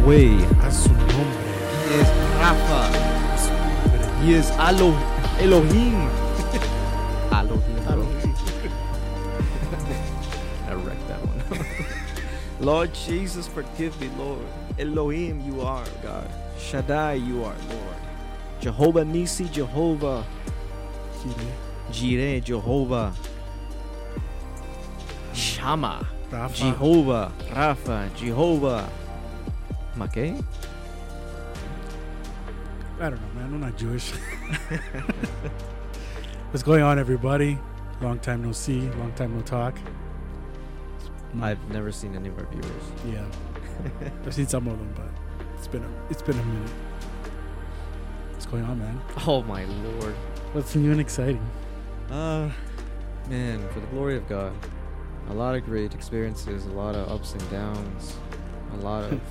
Yahweh. A su nombre. He is Rafa. A su nombre. He is Elohim. Elohim, bro. I wrecked that one. Lord Jesus, forgive me, Lord. Elohim, you are God. Shaddai, you are Lord. Jehovah Nisi, Jehovah Jireh, Jehovah Shama, Rafa. Jehovah Rapha, Jehovah Makeh. I don't know, man. I'm not Jewish. What's going on, everybody? Long time no see. Long time no talk. I've never seen any of our viewers. Yeah. I've seen some of them, but it's been a minute. What's going on, man? Oh my Lord. What's new and exciting? Man, for the glory of God, a lot of great experiences, a lot of ups and downs, a lot of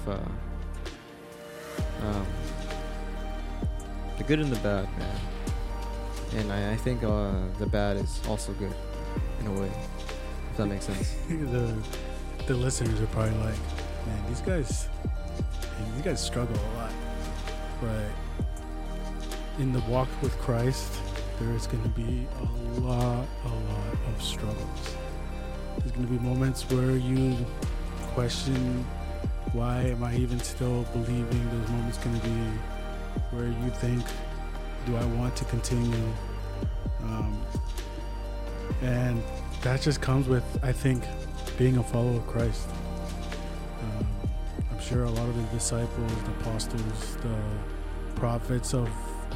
the good and the bad, man. And I think the bad is also good, in a way, if that makes sense. The listeners are probably like, man, these guys struggle a lot. But in the walk with Christ, there is going to be a lot of struggles. There's going to be moments where you question, why am I even still believing? There's moments going to be where you think, do I want to continue? And that just comes with, I think, being a follower of Christ. I'm sure a lot of the disciples, the apostles, the prophets of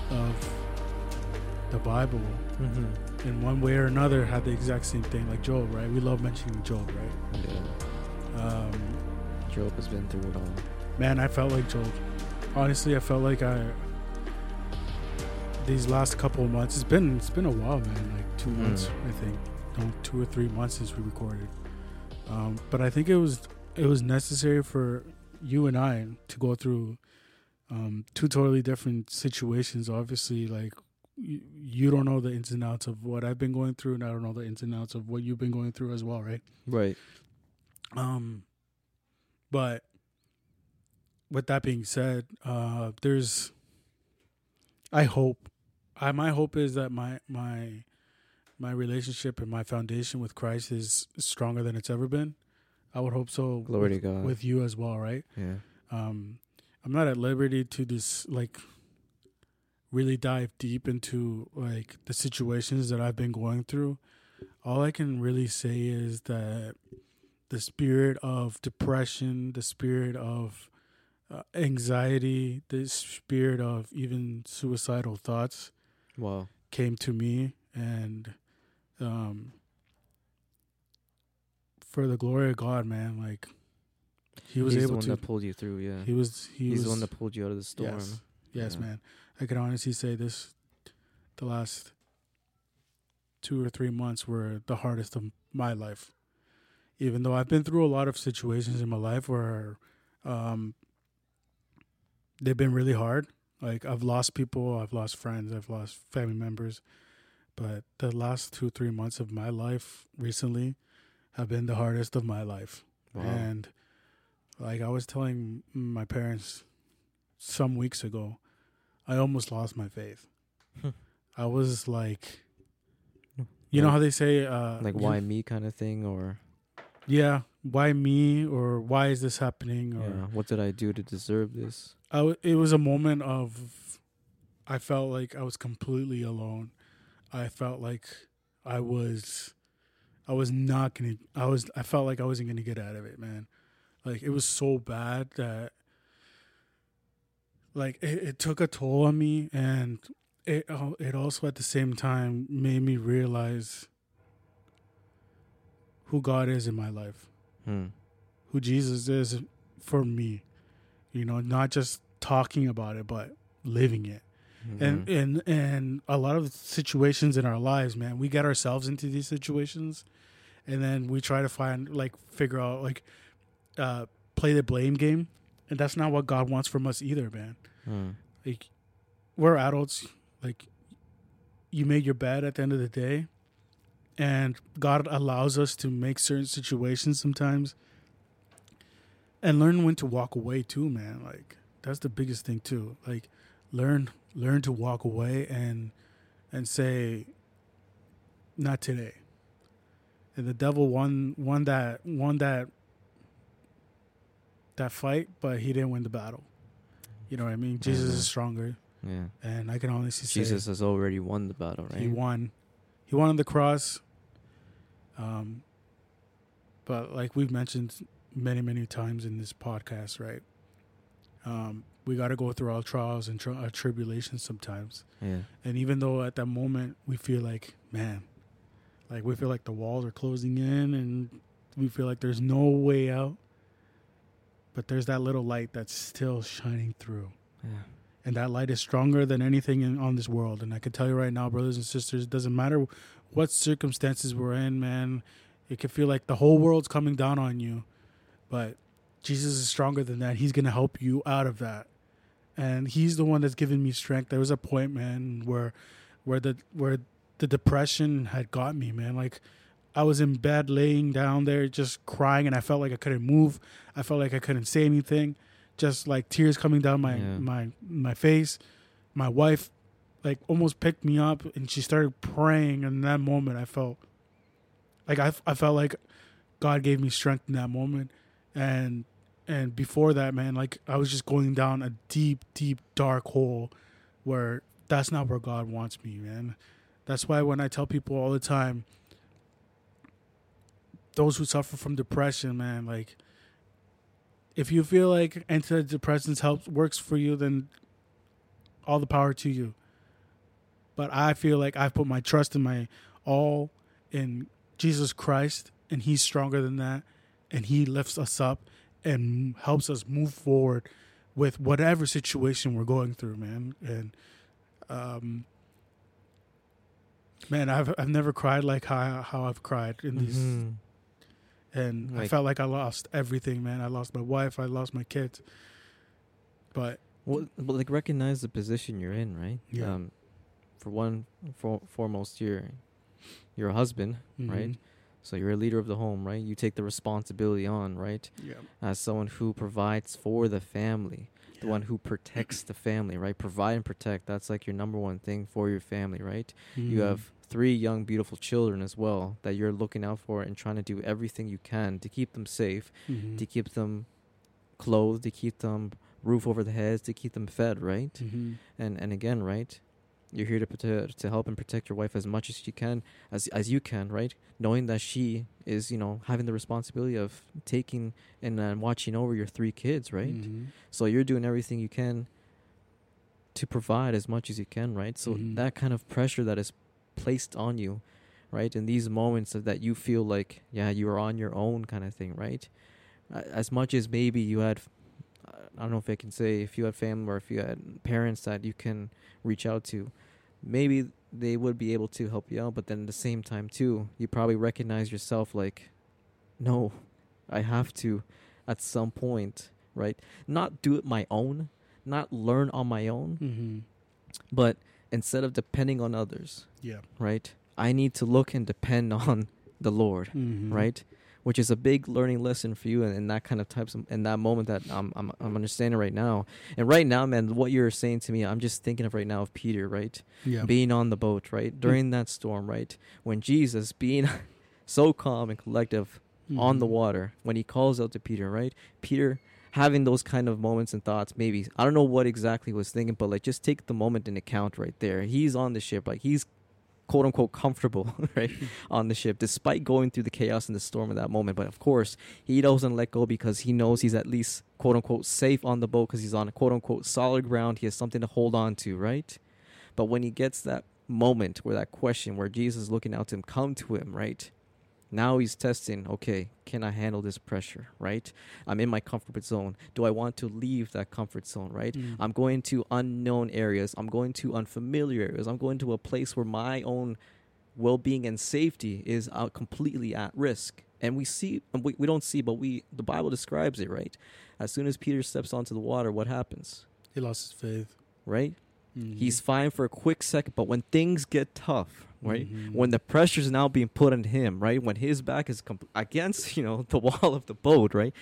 the Bible, in one way or another, had the exact same thing. Like Job, right? We love mentioning Job, right? Yeah. Job has been through it all. Man, I felt like Job. Honestly, I felt like these last couple of months, it's been a while, man. Like 2 months, I think. No, 2 or 3 months since we recorded. But I think it was necessary for you and I to go through two totally different situations. Obviously, like you don't know the ins and outs of what I've been going through, and I don't know the ins and outs of what you've been going through as well, right? Right. But with that being said, my hope is that my relationship and my foundation with Christ is stronger than it's ever been. I would hope so. Glory to God. With you as well, right? Yeah. I'm not at liberty to really dive deep into like the situations that I've been going through. All I can really say is that the spirit of depression, the spirit of anxiety, the spirit of even suicidal thoughts, Wow, came to me, and for the glory of God, man, like he was He's able the one to. that pulled you through. Yeah. He's the one that pulled you out of the storm. Yes, Yeah. man. I can honestly say this: the last 2 or 3 months were the hardest of my life. Even though I've been through a lot of situations in my life where they've been really hard. Like I've lost people, I've lost friends, I've lost family members. But the last 2-3 months of my life recently have been the hardest of my life. Wow. And like I was telling my parents some weeks ago, I almost lost my faith. I was like, you know how they say, like why me kind of thing, or yeah, why me, or why is this happening, or what did I do to deserve this? it was a moment of, I felt like I was completely alone. I felt like I felt like I wasn't gonna get out of it, man. Like it was so bad that like it took a toll on me, and it also at the same time made me realize who God is in my life, who Jesus is for me. You know, not just talking about it, but living it. And a lot of situations in our lives, man, we get ourselves into these situations, and then we try to figure out, play the blame game, and that's not what God wants from us either, man. Like, we're adults. Like, you made your bed at the end of the day, and God allows us to make certain situations sometimes And learn when to walk away too, man. Like, that's the biggest thing too. Like, learn to walk away and say, not today. And the devil won that fight, but he didn't win the battle. You know what I mean? Jesus is stronger. Yeah. And I can honestly say Jesus has already won the battle, right? He won on the cross. But like we've mentioned many, many times in this podcast, right? We got to go through our trials and tribulations sometimes. Yeah. And even though at that moment we feel like, man, like we feel like the walls are closing in and we feel like there's no way out, but there's that little light that's still shining through. Yeah. And that light is stronger than anything on this world. And I can tell you right now, brothers and sisters, it doesn't matter what circumstances we're in, man. It can feel like the whole world's coming down on you. But Jesus is stronger than that. He's going to help you out of that. And he's the one that's given me strength. There was a point, man, where the depression had got me, man. Like, I was in bed laying down there just crying, and I felt like I couldn't move. I felt like I couldn't say anything. Just like tears coming down my face. My wife like almost picked me up and she started praying. And in that moment I felt like I felt like God gave me strength in that moment. And before that, man, like I was just going down a deep, deep, dark hole where that's not where God wants me, man. That's why when I tell people all the time, those who suffer from depression, man, like, if you feel like antidepressants works for you, then all the power to you. But I feel like I've put my trust and my all in Jesus Christ, and he's stronger than that, and he lifts us up and helps us move forward with whatever situation we're going through, man. And man, I've never cried like how I've cried in these. Mm-hmm. And like, I felt like I lost everything, man. I lost my wife. I lost my kids. But like recognize the position you're in, right? Yeah. Foremost, you're a husband, mm-hmm. right? So you're a leader of the home, right? You take the responsibility on, right? Yeah. As someone who provides for the family, the one who protects the family, right? Provide and protect. That's like your number one thing for your family, right? Mm-hmm. You have 3 young, beautiful children as well that you're looking out for and trying to do everything you can to keep them safe, mm-hmm. to keep them clothed, to keep them roof over the heads, to keep them fed, right? Mm-hmm. And again, right? You're here to help and protect your wife as much as you can, as you can, right? Knowing that she is, having the responsibility of taking and watching over your 3 kids, right? Mm-hmm. So you're doing everything you can to provide as much as you can, right? So mm-hmm. that kind of pressure that is placed on you, right? In these moments that you feel like, you are on your own kind of thing, right? As much as maybe you had, I don't know if I can say if you had family or if you had parents that you can reach out to, maybe they would be able to help you out. But then at the same time too, you probably recognize yourself like, no, I have to at some point, right? Not do it my own, not learn on my own, mm-hmm. but instead of depending on others, right? I need to look and depend on the Lord, mm-hmm. right? Which is a big learning lesson for you in that kind of in that moment that I'm understanding right now. And right now, man, what you're saying to me, I'm just thinking of right now of Peter, right? Yeah. Being on the boat, right? During that storm, right? When Jesus, being so calm and collective mm-hmm. on the water, when he calls out to Peter, right? Peter having those kind of moments and thoughts, maybe, I don't know what exactly he was thinking, but like just take the moment in account right there. He's on the ship, like he's quote unquote comfortable, right, on the ship, despite going through the chaos and the storm at that moment. But of course, he doesn't let go because he knows he's at least quote unquote safe on the boat because he's on quote unquote solid ground. He has something to hold on to, right? But when he gets that moment where that question where Jesus is looking out to him, come to him, right? Now he's testing, okay, can I handle this pressure, right? I'm in my comfort zone. Do I want to leave that comfort zone, right? Mm. I'm going to unknown areas. I'm going to unfamiliar areas. I'm going to a place where my own well-being and safety is completely at risk. And we see, we don't see, but the Bible describes it, right? As soon as Peter steps onto the water, what happens? He lost his faith. Right? Mm-hmm. He's fine for a quick second, but when things get tough, right? Mm-hmm. When the pressure is now being put on him, right? When his back is against, the wall of the boat, right?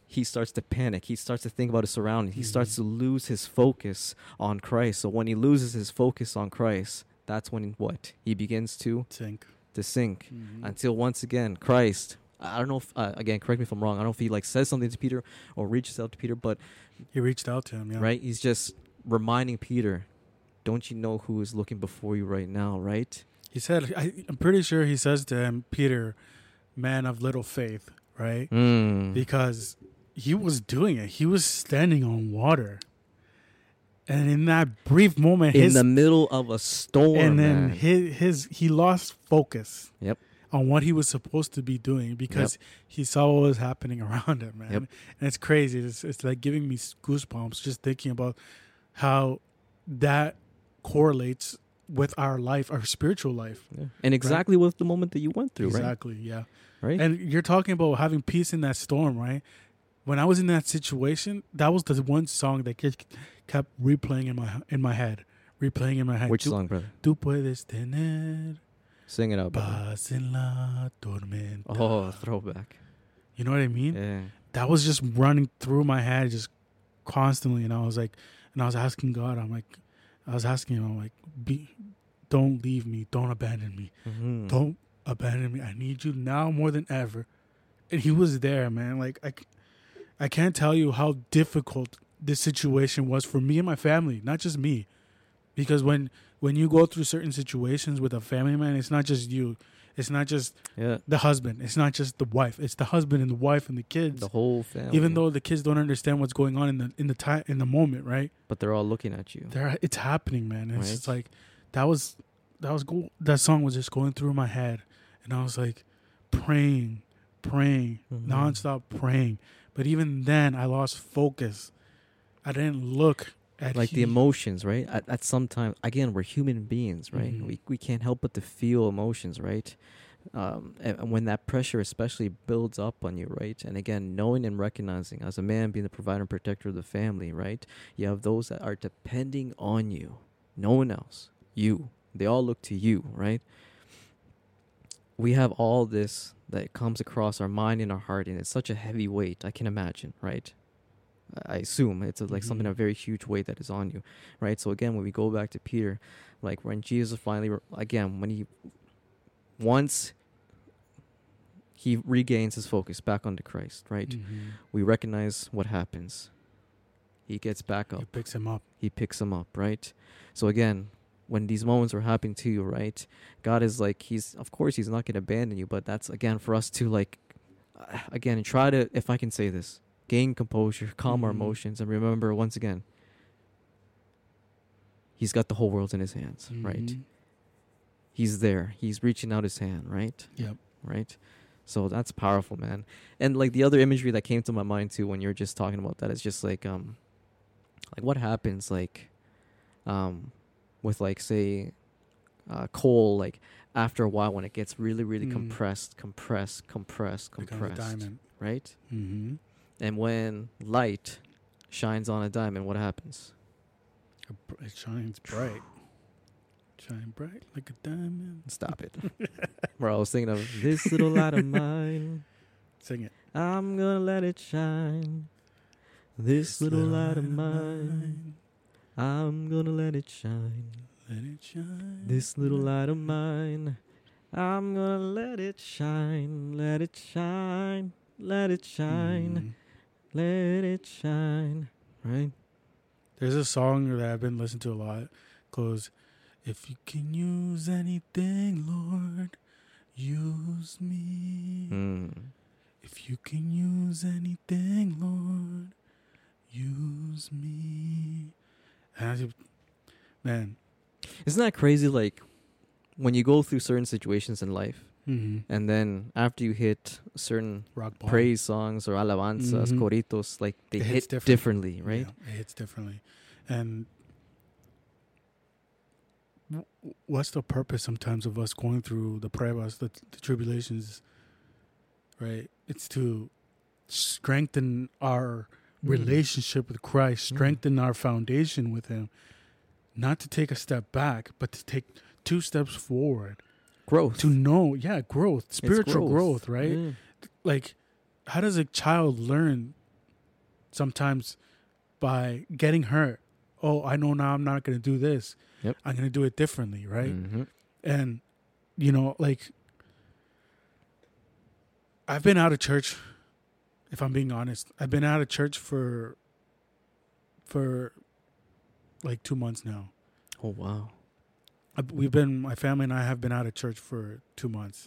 he starts to panic. He starts to think about his surroundings. He Mm-hmm. starts to lose his focus on Christ. So when he loses his focus on Christ, that's when what? He begins to Sink. sink. Mm-hmm. Until once again, Christ, I don't know if, again, correct me if I'm wrong. I don't know if he like says something to Peter or reaches out to Peter, but He reached out to him, yeah. right? He's just reminding Peter, don't you know who is looking before you right now, right? He said, I'm pretty sure he says to him, Peter, man of little faith, right? Mm. Because he was doing it. He was standing on water. And in that brief moment, In the middle of a storm, and then man. he lost focus. Yep. On what he was supposed to be doing because he saw what was happening around him, man. Yep. And it's crazy. It's like giving me goosebumps just thinking about how that correlates with our life, our spiritual life. Yeah. And exactly with the moment that you went through, Exactly, yeah. right? And you're talking about having peace in that storm, right? When I was in that situation, that was the one song that kept replaying in my head. Which song, brother? Tú puedes tener Sing it out, brother. paz en la tormenta. Oh, throwback. You know what I mean? Yeah. That was just running through my head just constantly. And I was like, and I was asking God, I was asking him, I'm like, don't leave me. Don't abandon me. Mm-hmm. Don't abandon me. I need you now more than ever. And he was there, man. Like, I can't tell you how difficult this situation was for me and my family, not just me. Because when you go through certain situations with a family, man, it's not just you. It's not just the husband. It's not just the wife. It's the husband and the wife and the kids. The whole family. Even though the kids don't understand what's going on in the moment, right? But they're all looking at you. It's happening, man. And it's Right. just like that was cool. That song was just going through my head, and I was like praying, Mm-hmm. nonstop praying. But even then, I lost focus. I didn't look at Like the emotions, right? At some time, again, we're human beings, right? Mhm. We can't help but to feel emotions, right? And when that pressure especially builds up on you, right? And again, knowing and recognizing, as a man being the provider and protector of the family, right? You have those that are depending on you. No one else. You. They all look to you, right? We have all this that comes across our mind and our heart, and it's such a heavy weight, I can imagine, right? I assume it's like something, a very huge weight that is on you, right? So again, when we go back to Peter, like when Jesus finally, once he regains his focus back onto Christ, right? Mhm. We recognize what happens. He gets back up. He picks him up. He picks him up, right? So again, when these moments are happening to you, right? God is like, of course he's not going to abandon you, but that's again for us to like, again, try to, if I can say this, gain composure, calm our Mhm. emotions, and remember once again, he's got the whole world in his hands, right? Mhm. He's there. He's reaching out his hand, right? Yep. Right? So that's powerful, man. And like the other imagery that came to my mind too when you're just talking about that is just like what happens with like say coal, like after a while when it gets really, really compressed, Becomes a diamond. right? Mm-hmm. And when light shines on a diamond, what happens? It shines bright. Shine bright like a diamond. Stop it. Bro, I was thinking of this little light of mine. Sing it. I'm gonna let it shine. This little light of mine. I'm gonna let it shine. Let it shine. This little light of mine. I'm gonna let it shine. Let it shine. Let it shine. Let it shine. Right? There's a song that I've been listening to a lot. Goes, if you can use anything, Lord, use me. If you can use anything, Lord, use me. Man. Isn't that crazy? Like, when you go through certain situations in life, and then after you hit certain rock bottom, praise songs or alabanzas, coritos, like they hit differently, right? Yeah, it hits differently. And what's the purpose sometimes of us going through the pruebas, the tribulations, right? It's to strengthen our relationship with Christ, strengthen our foundation with him, not to take a step back, but to take 2 steps forward. Growth. To know, growth, spiritual growth, right? Yeah. Like, how does a child learn sometimes by getting hurt. Oh, I know now I'm not going to do this. Yep. I'm going to do it differently, right? Mm-hmm. And, you know, like, I've been out of church, if I'm being honest. I've been out of church for like 2 months now. Oh, wow. My family and I have been out of church for 2 months.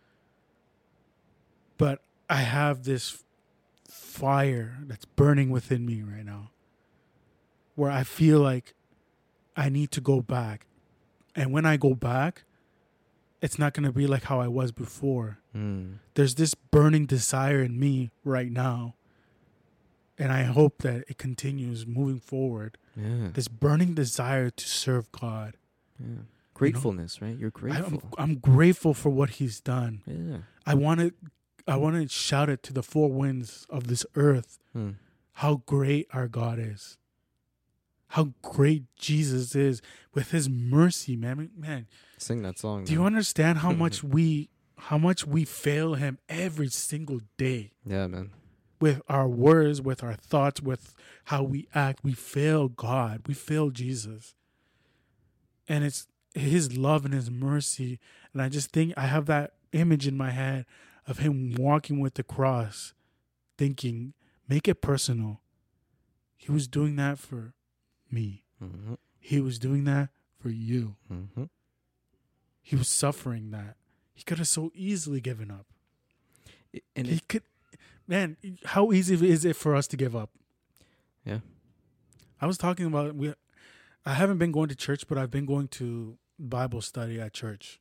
But I have this fire that's burning within me right now, where I feel like I need to go back. And when I go back, it's not going to be like how I was before. There's this burning desire in me right now. And I hope that it continues moving forward. Yeah. This burning desire to serve God. Yeah. Gratefulness, right? You're grateful. I'm grateful for what he's done. Yeah. I want to shout it to the four winds of this earth. How great our God is. How great Jesus is with his mercy, man. Man, sing that song. Do you understand how much we fail him every single day? Yeah, man. With our words, with our thoughts, with how we act, we fail God. We fail Jesus. And it's his love and his mercy. And I just think I have that image in my head of him walking with the cross, thinking, make it personal. He was doing that for me. Mm-hmm. He was doing that for you. Mm-hmm. He was suffering that. He could have so easily given up. And he could, man, how easy is it for us to give up? Yeah. I was talking about, I haven't been going to church, but I've been going to Bible study at church.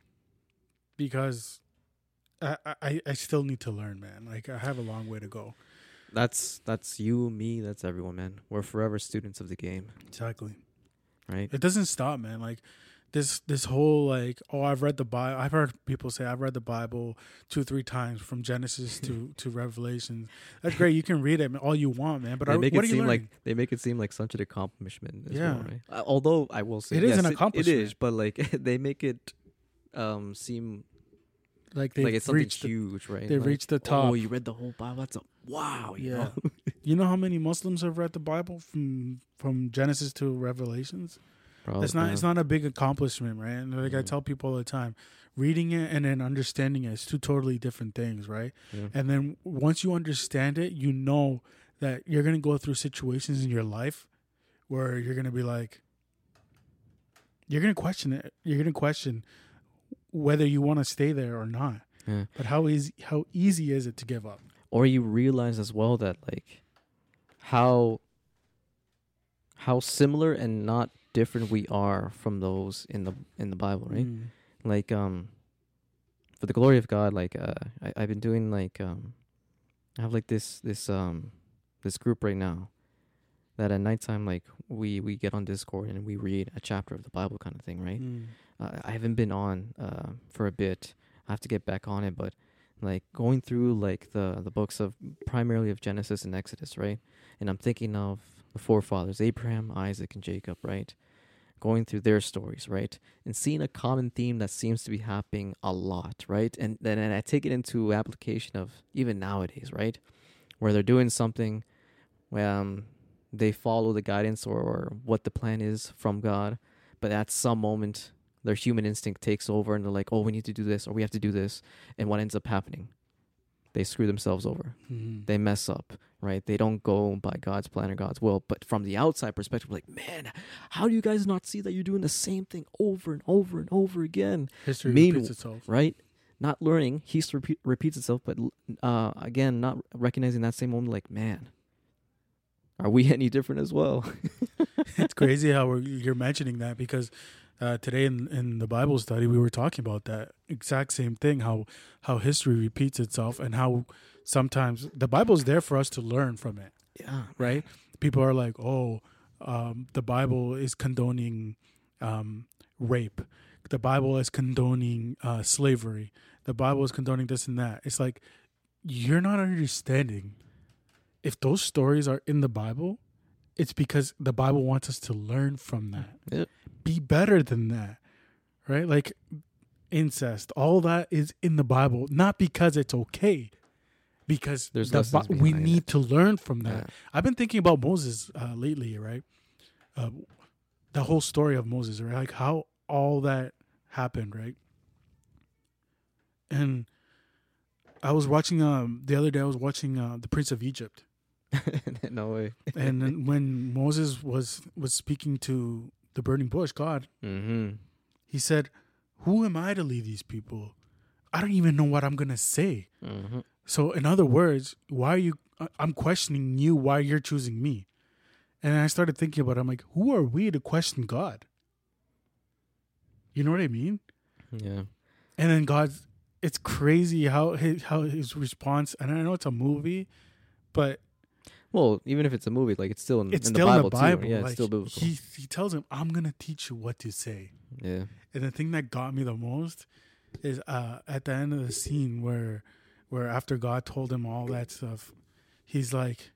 Because I still need to learn, man. Like, I have a long way to go. That's you, me, that's everyone, man. We're forever students of the game. Exactly. Right? It doesn't stop, man. Like, this whole, like, oh, I've read the Bible. I've heard people say, I've read the Bible 2-3 times from Genesis to Revelation. That's great. You can read it all you want, man. But they make they make it seem like such an accomplishment as yeah. well, right? Although I will say it is an accomplishment. It is, but like they make it seem like it's something huge, right? They've like, reached the top. Oh, you read the whole Bible? That's a wow. You know? You know how many Muslims have read the Bible from Genesis to Revelations? Probably, it's not a big accomplishment, right? And like I tell people all the time, reading it and then understanding it is two totally different things, right? Yeah. And then once you understand it, you know that you're gonna go through situations in your life where you're gonna be like, you're gonna question it. You're gonna question whether you want to stay there or not. Yeah. But how easy is it to give up? Or you realize as well that like how similar and not different we are from those in the Bible, right? Like for the glory of God, like I've been doing like I have like this group right now that at nighttime like we get on Discord and we read a chapter of the Bible kind of thing, right? I haven't been on for a bit. I have to get back on it, but like going through like the books of primarily of Genesis and Exodus, right? And I'm thinking of the forefathers, Abraham, Isaac, and Jacob, right? Going through their stories, right? And seeing a common theme that seems to be happening a lot, right? And then I take it into application of even nowadays, right? Where they're doing something, they follow the guidance or what the plan is from God, but at some moment, their human instinct takes over and they're like, oh, we need to do this or we have to do this. And what ends up happening? They screw themselves over. They mess up, right? They don't go by God's plan or God's will. But from the outside perspective, like, man, how do you guys not see that you're doing the same thing over and over and over again? History repeats itself. Right? Not learning, history repeats itself, but again, not recognizing that same moment, like, man, are we any different as well? It's crazy how you're mentioning that because today in the Bible study, we were talking about that exact same thing, how history repeats itself and how sometimes the Bible's there for us to learn from it. Yeah. Right? People are like, oh, the Bible is condoning rape. The Bible is condoning slavery. The Bible is condoning this and that. It's like, you're not understanding. If those stories are in the Bible, it's because the Bible wants us to learn from that. Yep. Be better than that, right? Like incest, all that is in the Bible, not because it's okay. because There's lessons we behind need it. to learn from that. Yeah. I've been thinking about Moses lately, right? The whole story of Moses, right? Like how all that happened, right? And I was watching the other day. I was watching The Prince of Egypt. No way. And then when Moses was speaking to the burning bush, God, Mm-hmm. he said, "Who am I to lead these people? I don't even know what I'm gonna say." Mm-hmm. So, in other words, why are you? I'm questioning you. Why you're choosing me? And I started thinking about it. I'm like, who are we to question God? You know what I mean? Yeah. And then God, it's crazy how his response. And I know it's a movie, but Well, even if it's a movie, like it's still in, it's in still the Bible in the Bible. too. Yeah, Like, it's still biblical. he tells him, "I'm gonna teach you what to say." Yeah. And the thing that got me the most is at the end of the scene where after God told him all that stuff, he's like,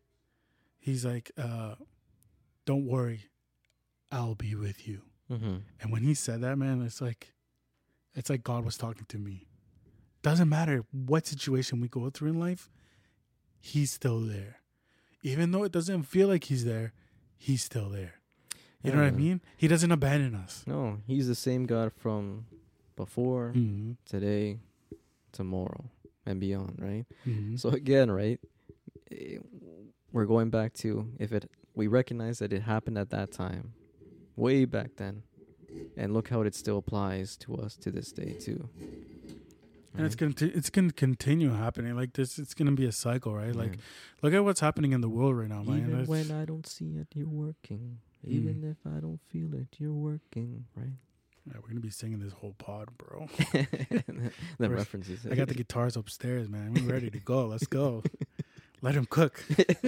"Don't worry, I'll be with you." Mm-hmm. And when he said that, man, it's like God was talking to me. Doesn't matter what situation we go through in life, he's still there. Even though it doesn't feel like he's there, he's still there. You know what I mean? He doesn't abandon us. No, he's the same God from before, Mm-hmm. today, tomorrow, and beyond, right? Mm-hmm. So again, right, we're going back to we recognize that it happened at that time, way back then, and look how it still applies to us to this day too. And it's gonna continue happening like this. It's gonna be a cycle, right? Like, look at what's happening in the world right now, man. Even when I don't see it, you're working. Even if I don't feel it, you're working, right? Yeah, we're gonna be singing this whole pod, bro. The references. I got the guitars upstairs, man. We're ready to go. Let's go. Let him cook.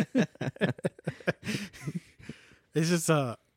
It's just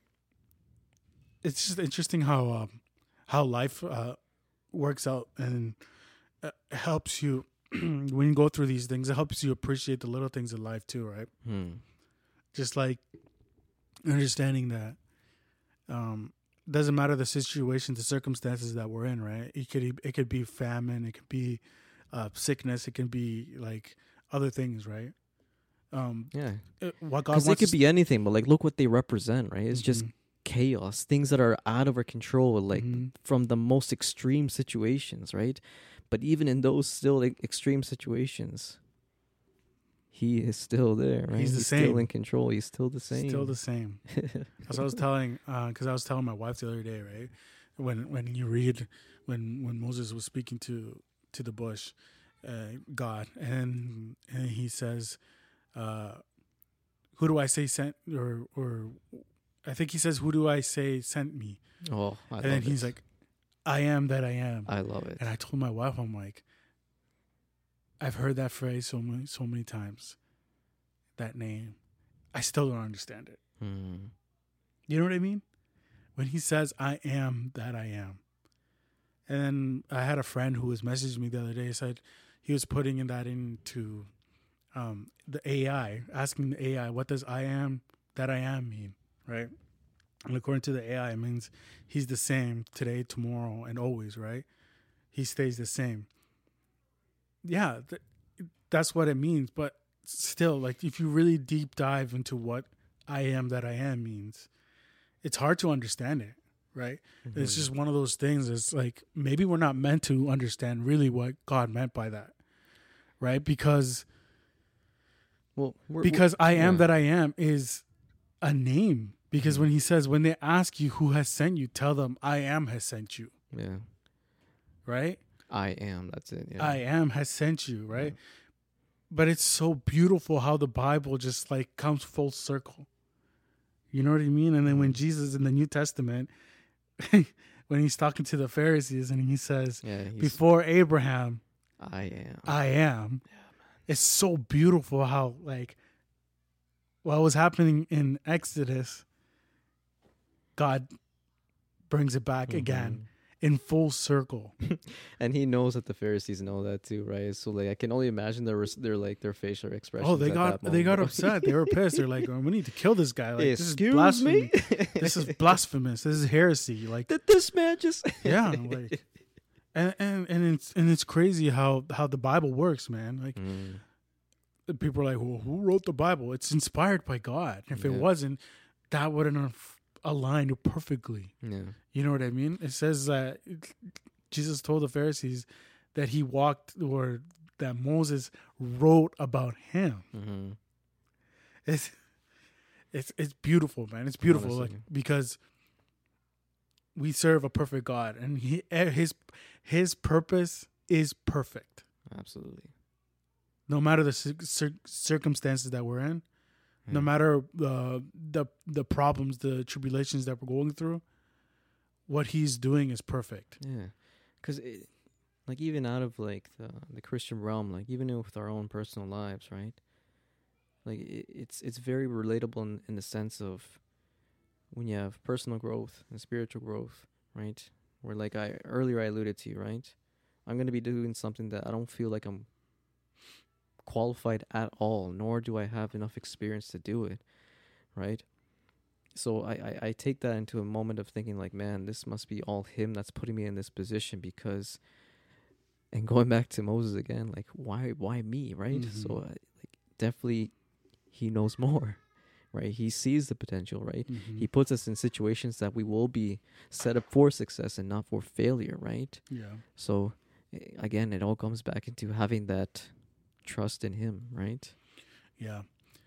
interesting how life works out and helps you when you go through these things. It helps you appreciate the little things in life too, right? Just like understanding that doesn't matter the situation, the circumstances that we're in, right? It could be famine, it could be sickness, it can be like other things, right? Yeah, what God because wants it could be anything, but like look what they represent, right? It's just Mhm. chaos, things that are out of our control, like Mhm. from the most extreme situations, right? But even in those still extreme situations, he is still there, right? He's the still same. in control. He's still the same. Still the same. As I was telling, because I was telling my wife the other day, right? When you read when Moses was speaking to the bush, God, and he says, "Who do I say sent?" Or I think he says, "Who do I say sent me?" Oh, I And love then he's it. like, "I am that I am." I love it. And I told my wife, I'm like, I've heard that phrase so many times. That name, I still don't understand it. You know what I mean? When he says, "I am that I am." And then I had a friend who was messaging me the other day, said he was putting that into the AI, asking the AI, what does "I am that I am" mean, right? And according to the AI, it means he's the same today, tomorrow, and always, right? He stays the same. Yeah, that's what it means. But still, like, if you really deep dive into what "I am that I am" means, it's hard to understand it, right? Mm-hmm. It's just one of those things. It's like maybe we're not meant to understand really what God meant by that, right? Because "I am that I am" is a name. Because when he says, when they ask you who has sent you, tell them "I am has sent you." Yeah. Right? I am. That's it. Yeah. I am has sent you, right? Yeah. But it's so beautiful how the Bible just like comes full circle. You know what I mean? And then when Jesus in the New Testament, when he's talking to the Pharisees and he says, before Abraham, I am. Yeah, it's so beautiful how like what was happening in Exodus, God brings it back again in full circle. And he knows that the Pharisees know that too, right? So like I can only imagine their facial expressions. Oh, they got upset. They were pissed. They're like, "Oh, we need to kill this guy. Like, this is blasphemy. This is blasphemous. This is heresy. Like, did this man just yeah, like and it's crazy how the Bible works, man. Like people are like, well, who wrote the Bible? It's inspired by God. If it Yeah. wasn't, that wouldn't have aligned perfectly. Yeah. You know what I mean? It says that Jesus told the Pharisees that he walked, or that Moses wrote about him. Mm-hmm. It's beautiful, man. It's beautiful, Honestly. like, because we serve a perfect God, and his purpose is perfect. Absolutely. No matter the circumstances that we're in, no matter the problems, the tribulations that we're going through, what he's doing is perfect. Yeah, because like even out of like the Christian realm, like even with our own personal lives, right? Like it's very relatable in the sense of when you have personal growth and spiritual growth, right? Where like I alluded to, right? I'm going to be doing something that I don't feel like I'm qualified at all, nor do I have enough experience to do it, right? So I take that into a moment of thinking like, man, this must be all him that's putting me in this position, because, and going back to Moses again, like why me, right? Mm-hmm. So like definitely he knows more, right? He sees the potential, right? Mm-hmm. He puts us in situations that we will be set up for success and not for failure, right? Yeah. So again, it all comes back into having that trust in him, right? Yeah.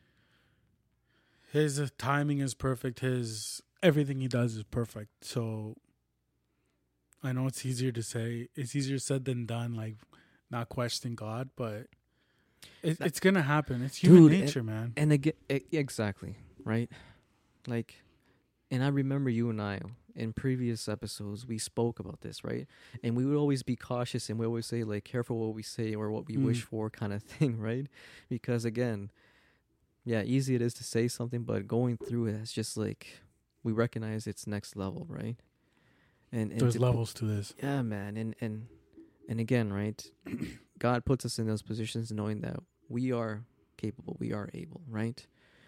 His timing is perfect. His everything he does is perfect. So I know it's easier to say. It's easier said than done, like not questioning God, but it's going to happen. It's human nature, man. And again, exactly, right? Like, and I remember you and I in previous episodes, we spoke about this, right? And we would always be cautious, and we always say, like, careful what we say or what we wish for kind of thing, right? Because again, yeah, easy it is to say something, but going through it, it's just like, we recognize it's next level, right? And there's levels to this. Yeah, man. And again, right? God puts us in those positions knowing that we are capable, we are able, right?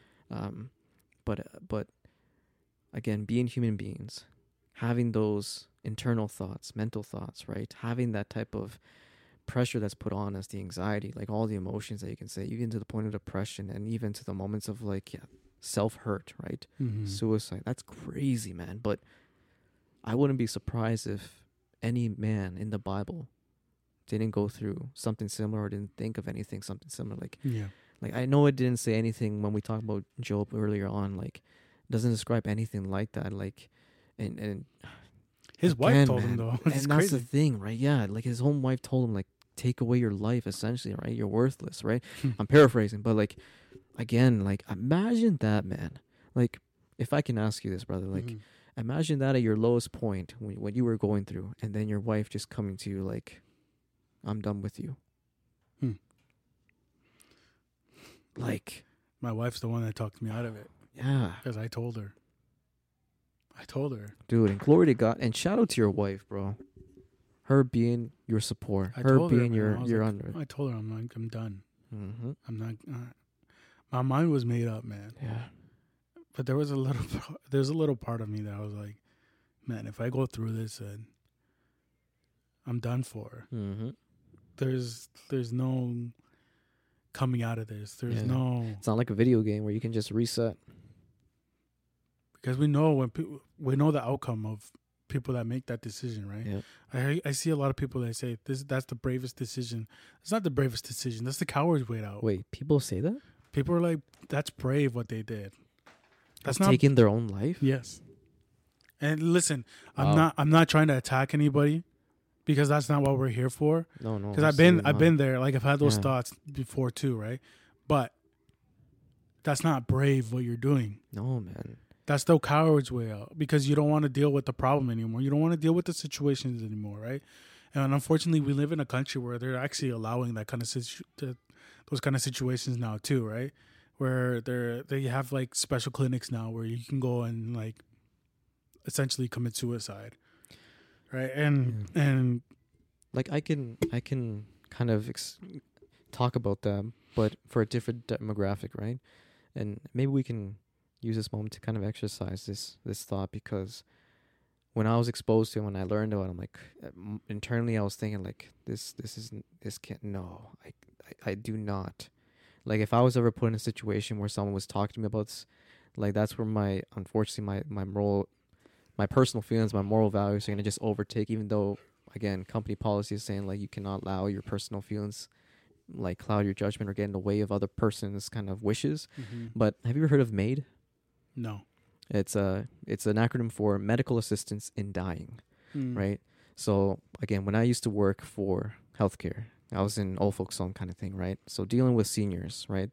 But again, being human beings, having those internal thoughts, mental thoughts, right? Having that type of pressure that's put on us, the anxiety, like all the emotions that you can say, even to the point of depression, and even to the moments of like self-hurt, right? Mm-hmm. Suicide. That's crazy, man. But I wouldn't be surprised if any man in the Bible didn't go through something similar or didn't think of something similar. Like I know it didn't say anything when we talked about Job earlier on, like it doesn't describe anything like that. Like and his wife told him, though. And that's the thing, right? Yeah, like his own wife told him, like, take away your life, essentially, right? You're worthless, right? I'm paraphrasing, but like again, like imagine that, man. Like if I can ask you this, brother, like imagine that at your lowest point when you were going through, and then your wife just coming to you like, I'm done with you. Like, my wife's the one that talked me out of it. Yeah. Because I told her. Dude, and glory to God. And shout out to your wife, bro. Her being your support. Her being your under. I told her, I'm done. Mm-hmm. I'm not. My mind was made up, man. Yeah. But there's a little part of me that I was like, man, if I go through this, I'm done for. Mm-hmm. There's no coming out of this. There's no. It's not like a video game where you can just reset. Because we know we know the outcome of people that make that decision, right? Yeah. I see a lot of people that say that's the bravest decision. It's not the bravest decision. That's the coward's way out. Wait, people say that? People are like, that's brave what they did. That's not taking their own life? Yes. And listen, wow. I'm not trying to attack anybody, because that's not what we're here for. No. Because I've been there. Like I've had those thoughts before too, right? But that's not brave what you're doing. No, man. That's the coward's way out, because you don't want to deal with the problem anymore. You don't want to deal with the situations anymore, right? And unfortunately, we live in a country where they're actually allowing that kind of those kind of situations now too, right? Where they have like special clinics now where you can go and like essentially commit suicide, right? And like I can kind of talk about that, but for a different demographic, right? And maybe we can use this moment to kind of exercise this thought, because when I was exposed to it, when I learned about it, I'm like, internally I was thinking like, this can't, no, I do not Like if I was ever put in a situation where someone was talking to me about this, like that's where unfortunately my personal feelings, my moral values are gonna just overtake. Even though, again, company policy is saying like you cannot allow your personal feelings like cloud your judgment or get in the way of other person's kind of wishes. Mm-hmm. But have you ever heard of MAID? No. It's an acronym for Medical Assistance in Dying, right? So again, when I used to work for healthcare, I was in old folks home kind of thing, right? So dealing with seniors, right?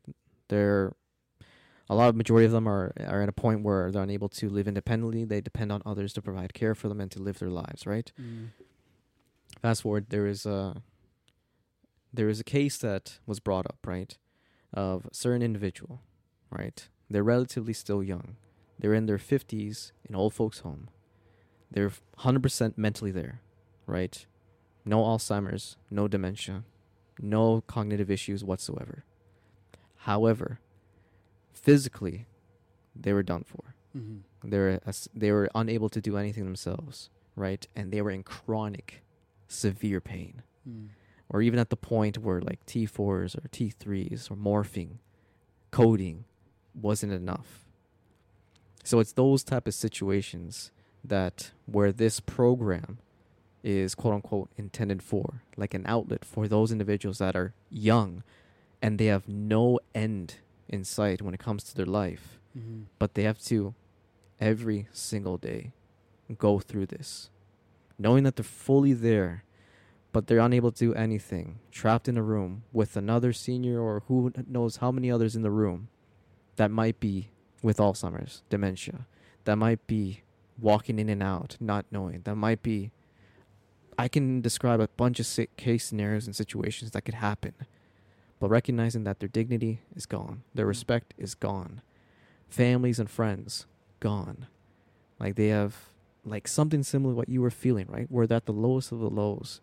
Majority of them are at a point where they're unable to live independently. They depend on others to provide care for them and to live their lives, right? Fast forward, there is a case that was brought up, right, of a certain individual, right? They're relatively still young. They're in their 50s in old folks' home. They're 100% mentally there, right? No Alzheimer's, no dementia, no cognitive issues whatsoever. However, physically, they were done for. They were unable to do anything themselves, right? And they were in chronic, severe pain. Or even at the point where like T4s or T3s or morphine, coding wasn't enough. So it's those type of situations that where this program is quote unquote intended for, like an outlet for those individuals that are young and they have no end in sight when it comes to their life, but they have to every single day go through this, knowing that they're fully there, but they're unable to do anything, trapped in a room with another senior or who knows how many others in the room that might be with Alzheimer's, dementia, that might be walking in and out, not knowing, that might be, I can describe a bunch of case scenarios and situations that could happen, but recognizing that their dignity is gone, their respect is gone, families and friends gone. Like they have like something similar to what you were feeling, right? We're at the lowest of the lows,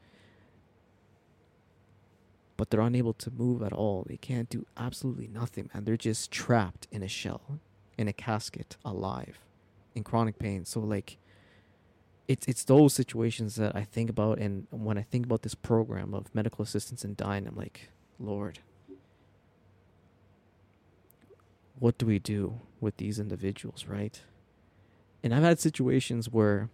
but they're unable to move at all. They can't do absolutely nothing, man. They're just trapped in a shell, in a casket, alive, in chronic pain. So like, it's those situations that I think about, and when I think about this program of medical assistance in dying, I'm like, Lord, what do we do with these individuals, right? And I've had situations where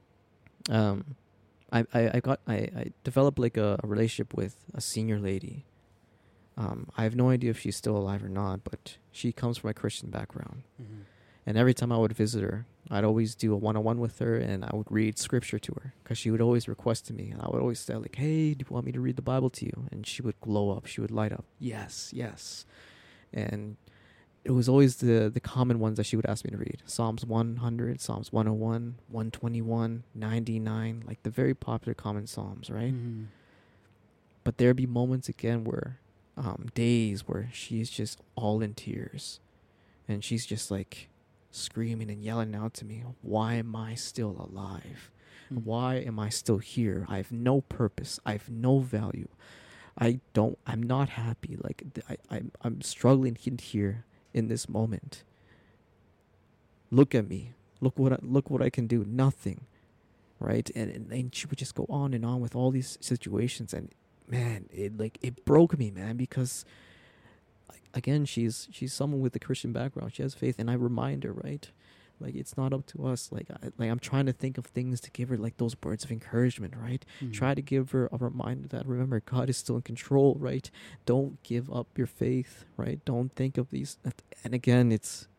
I developed like a relationship with a senior lady. I have no idea if she's still alive or not, but she comes from a Christian background. And every time I would visit her, I'd always do a one-on-one with her, and I would read scripture to her because she would always request to me. And I would always say like, hey, do you want me to read the Bible to you? And she would glow up. She would light up. Yes, yes. And it was always the common ones that she would ask me to read. Psalms 100, Psalms 101, 121, 99, like the very popular common Psalms, right? But there'd be moments again where, days where she's just all in tears. And she's just like screaming and yelling out to me, why am I still alive? Why am I still here? I have no purpose. I have no value. I'm not happy. Like I'm struggling here in this moment. Look at me. Look what I can do. Nothing. Right? And she would just go on and on with all these situations, and man, it broke me, man, because again, she's someone with a Christian background. She has faith, and I remind her, right? Like, it's not up to us. I'm trying to think of things to give her, like those words of encouragement, right? Try to give her a reminder that, remember, God is still in control, right? Don't give up your faith, right? Don't think of these. And again,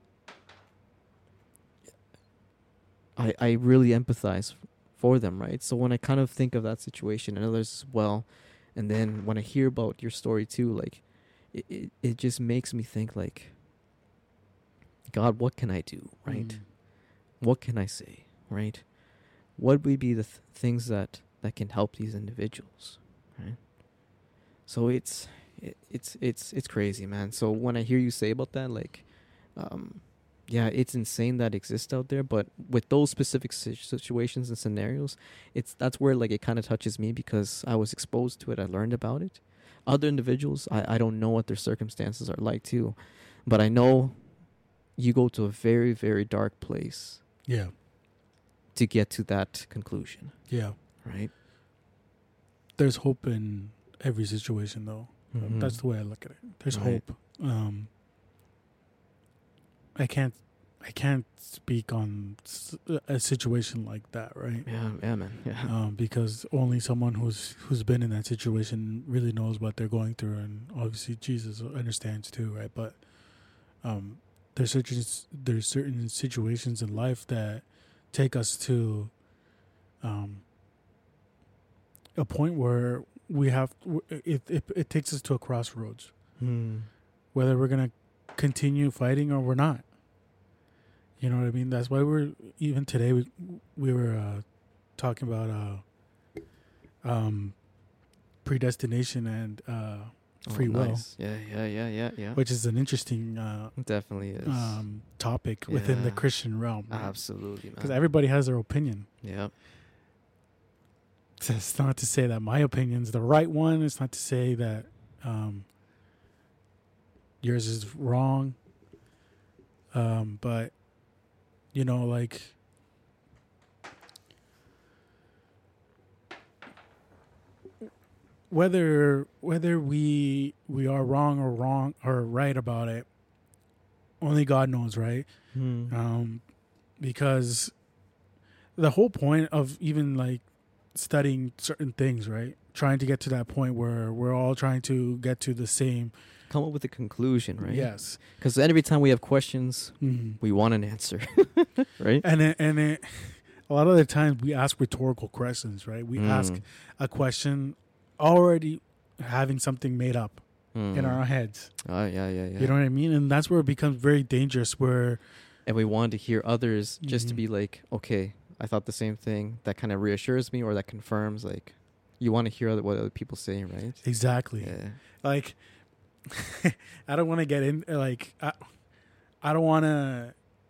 I really empathize for them, right? So when I kind of think of that situation and others as well, and then when I hear about your story too, like, it just makes me think, like, God, what can I do, right? What can I say, right? What would be the things that can help these individuals, right? So it's crazy, man. So when I hear you say about that, like, yeah, it's insane that exists out there. But with those specific situations and scenarios, that's where like it kind of touches me because I was exposed to it. I learned about it. Other individuals, I don't know what their circumstances are like too, but I know you go to a very, very dark place. Yeah. To get to that conclusion. Yeah. Right? There's hope in every situation, though. Mm-hmm. That's the way I look at it. There's Right. hope. I can't speak on a situation like that, right? Yeah, man. Yeah. Because only someone who's been in that situation really knows what they're going through, and obviously Jesus understands too, right? But there's certain situations in life that take us to a point where we have it takes us to a crossroads, whether we're gonna continue fighting or we're not. You know what I mean? That's why even today we were talking about predestination and free will. Nice. Yeah. Which is an interesting Definitely is. topic within the Christian realm. Right? Absolutely, man. Because everybody has their opinion. Yeah. So it's not to say that my opinion's the right one. It's not to say that yours is wrong. But you know, like whether we are wrong or right about it, only God knows, right? Because the whole point of even like studying certain things, right? Trying to get to that point where we're all trying to get to the same, come up with a conclusion, right? Yes. Because every time we have questions, we want an answer, right? And it, a lot of the times we ask rhetorical questions, right? We ask a question already having something made up in our heads. Yeah. You know what I mean? And that's where it becomes very dangerous. And we want to hear others just to be like, okay, I thought the same thing. That kind of reassures me, or that confirms. Like, you want to hear what other people say, right? Exactly. Yeah. Like, I don't want to get in. Like, I don't want to.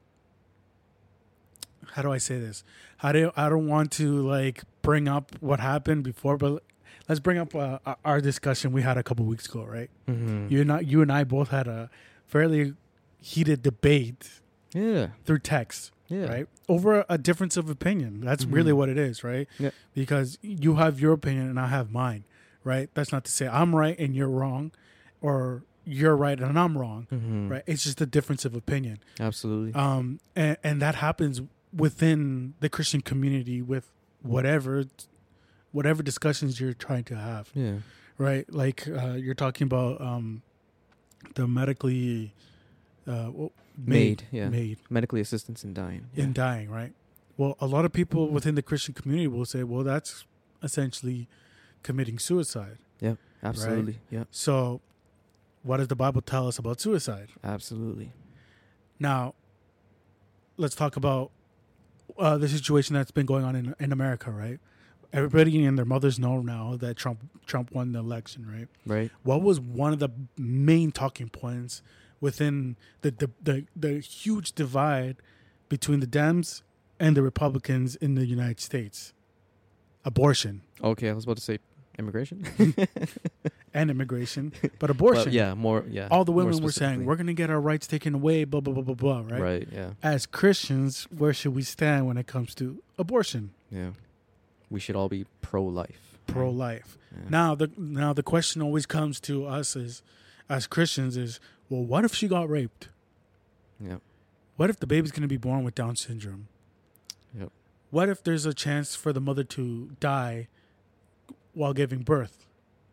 How do I say this? I don't want to like bring up what happened before, but let's bring up our discussion we had a couple weeks ago, right? You and I both had a fairly heated debate. Yeah. Through text. Yeah. Right? Over a difference of opinion. That's really what it is, right? Yeah. Because you have your opinion and I have mine, right? That's not to say I'm right and you're wrong, or you're right and I'm wrong, right? It's just a difference of opinion. Absolutely. And that happens within the Christian community with whatever discussions you're trying to have. Yeah. Right? Like you're talking about the medically Made. Medically assistance in dying. In dying, right? Well, a lot of people within the Christian community will say, well, that's essentially committing suicide. Yeah, absolutely. Right? Yeah. So what does the Bible tell us about suicide? Absolutely. Now, let's talk about the situation that's been going on in America, right? Everybody and their mothers know now that Trump won the election, right? Right. What was one of the main talking points within the huge divide between the Dems and the Republicans in the United States? Abortion. Okay, I was about to say immigration. And immigration, but abortion. But all the women were saying, we're going to get our rights taken away, blah, blah, blah, blah, blah, right? Right, yeah. As Christians, where should we stand when it comes to abortion? Yeah. We should all be pro-life. Pro-life. Yeah. Now the question always comes to us as Christians is, well, what if she got raped? Yep. What if the baby's going to be born with Down syndrome? Yep. What if there's a chance for the mother to die while giving birth?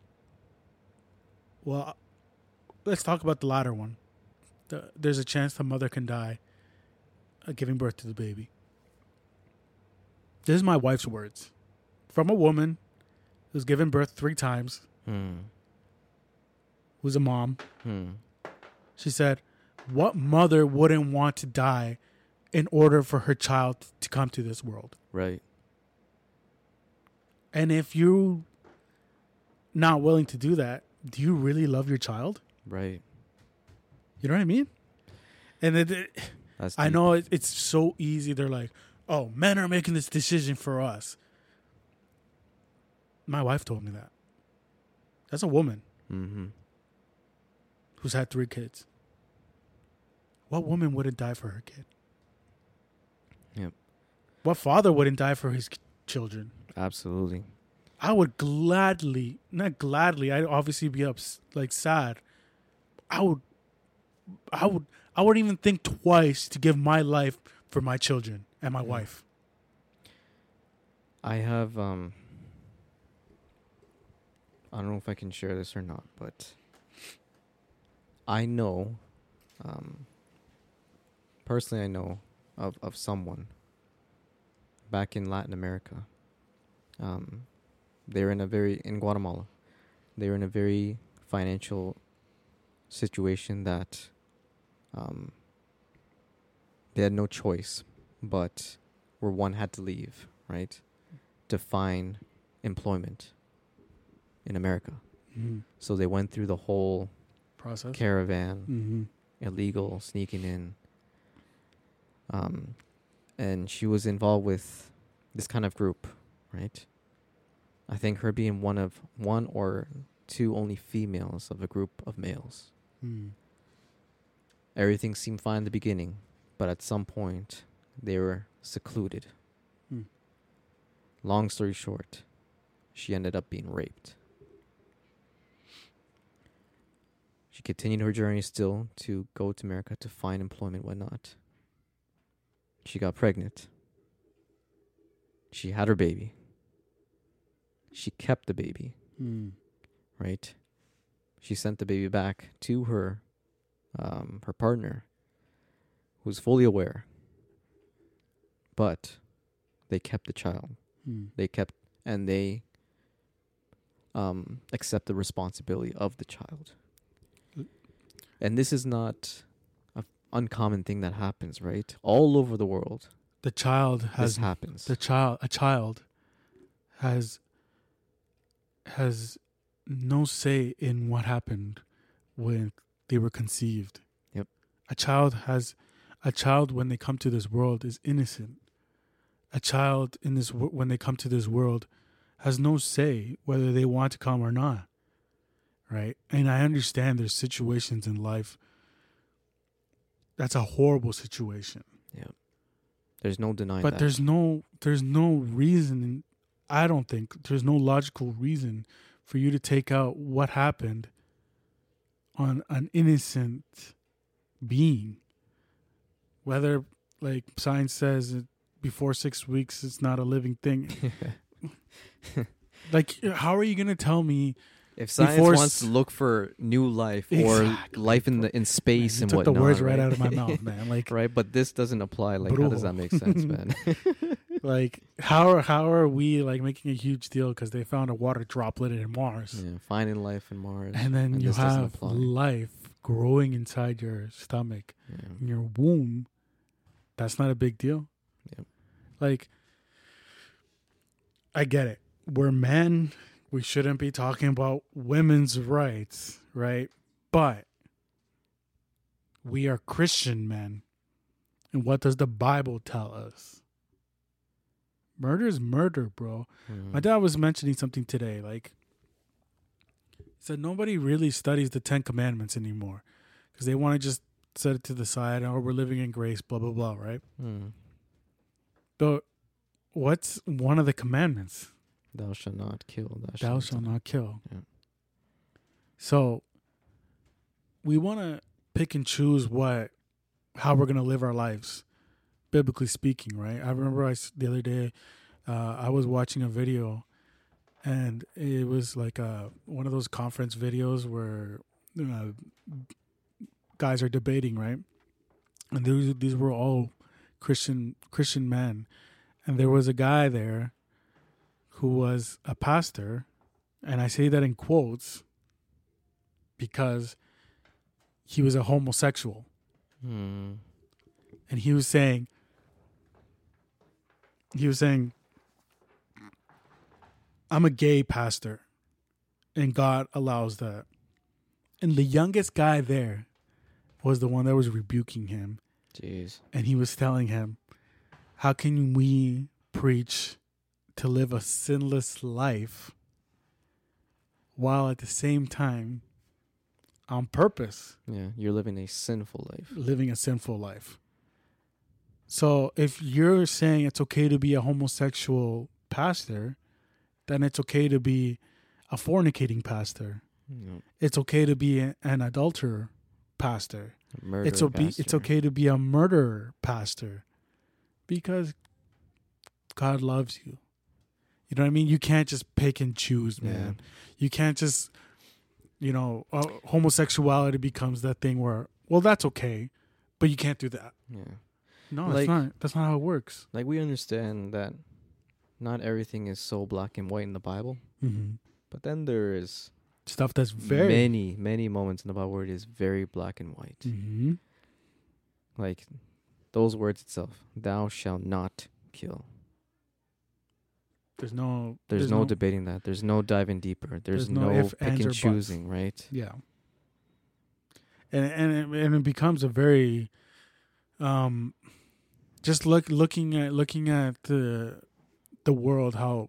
Well, let's talk about the latter one. There's a chance the mother can die giving birth to the baby. This is my wife's words. From a woman who's given birth 3 times, who's a mom. She said, what mother wouldn't want to die in order for her child to come to this world? Right. And if you're not willing to do that, do you really love your child? Right. You know what I mean? And I know it's so easy. They're like, oh, men are making this decision for us. My wife told me that. That's a woman who's had 3 kids. What woman wouldn't die for her kid? Yep. What father wouldn't die for his children? Absolutely. I would gladly, not gladly, I'd obviously be sad. I wouldn't even think twice to give my life for my children and my wife. I have, I don't know if I can share this or not, but I know, personally I know of someone back in Latin America. They're in Guatemala, they were in a very financial situation that they had no choice, but where one had to leave, right, to find employment in America. Mm-hmm. So they went through the whole process, caravan, illegal, sneaking in. And she was involved with this kind of group, right? I think her being one or two only females of a group of males. Everything seemed fine in the beginning, but at some point they were secluded. Long story short, she ended up being raped. She continued her journey still to go to America to find employment, whatnot. She got pregnant. She had her baby. She kept the baby. Right? She sent the baby back to her partner, who's fully aware. But they kept the child. They accept the responsibility of the child. And this is not an uncommon thing that happens, right? All over the world. This happens. A child has no say in what happened when they were conceived. Yep. A child when they come to this world is innocent. A child when they come to this world has no say whether they want to come or not. Right? And I understand there's situations in life that's a horrible situation. Yeah. There's no denying that. But there's no reason, I don't think, there's no logical reason for you to take out what happened on an innocent being. Whether, like science says, before 6 weeks, it's not a living thing. Like, how are you going to tell me if science wants to look for new life or life in space and whatnot? You took the words right out of my mouth, man. Like, right, but this doesn't apply. Like, how does that make sense, man? Like, how are we like making a huge deal because they found a water droplet in Mars? Yeah, finding life in Mars, and then you have life growing inside your stomach, in your womb. That's not a big deal. Yep. Like, I get it. We're men. We shouldn't be talking about women's rights, right? But we are Christian men. And what does the Bible tell us? Murder is murder, bro. My dad was mentioning something today. Like, he said nobody really studies the 10 Commandments anymore because they want to just set it to the side, or we're living in grace, blah, blah, blah, right? But what's one of the commandments? Thou shalt not kill. Thou shalt not kill. Yeah. So we want to pick and choose how we're going to live our lives, biblically speaking, right? I remember the other day, I was watching a video, and it was like one of those conference videos where guys are debating, right? And these were all Christian men, and there was a guy there who was a pastor, and I say that in quotes because he was a homosexual. And he was saying, I'm a gay pastor, and God allows that. And the youngest guy there was the one that was rebuking him. Jeez. And he was telling him, how can we preach to live a sinless life while at the same time, on purpose, you're living a sinful life. So if you're saying it's okay to be a homosexual pastor then it's okay to be a fornicating pastor. No. It's okay to be an adulterer pastor. It's okay to be a murderer pastor, because God loves you. You know what I mean? You can't just pick and choose, man. Yeah. You can't just, homosexuality becomes that thing where, well, that's okay, but you can't do that. Yeah. No, that's not. That's not how it works. Like, we understand that not everything is so black and white in the Bible, but then there is stuff that's many moments in the Bible where it is very black and white. Like those words itself, "Thou shalt not kill." There's no debating that. There's no diving deeper. There's no pick and choosing, right? Yeah. And it becomes a very, just looking at the world, how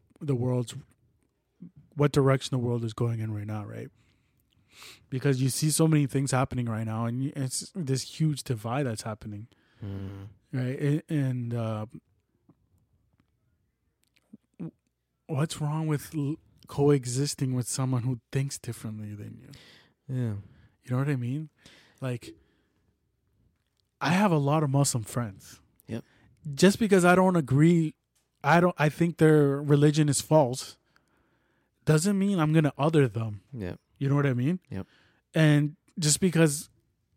what direction the world is going in right now, right? Because you see so many things happening right now, and it's this huge divide that's happening, right? And what's wrong with coexisting with someone who thinks differently than you? Yeah. You know what I mean? Like, I have a lot of Muslim friends. Yep. Just because I don't agree, I think their religion is false, doesn't mean I'm going to other them. Yep. You know what I mean? Yep. And just because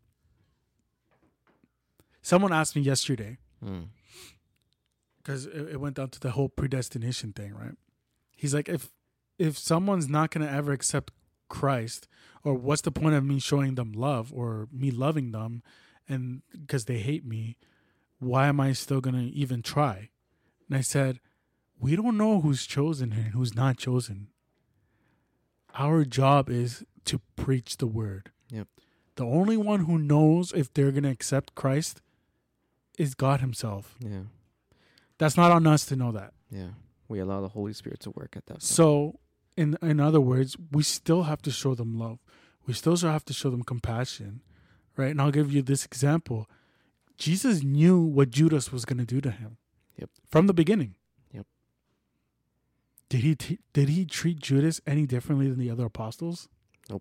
someone asked me yesterday, because it went down to the whole predestination thing, right? He's like, if someone's not going to ever accept Christ, or what's the point of me showing them love or me loving them, and because they hate me, why am I still going to even try? And I said, we don't know who's chosen and who's not chosen. Our job is to preach the word. Yep. The only one who knows if they're going to accept Christ is God himself. Yeah. That's not on us to know that. Yeah. We allow the Holy Spirit to work at that point. So, in other words, we still have to show them love. We still have to show them compassion, right? And I'll give you this example. Jesus knew what Judas was going to do to him. Yep. From the beginning. Yep. Did he treat Judas any differently than the other apostles? Nope.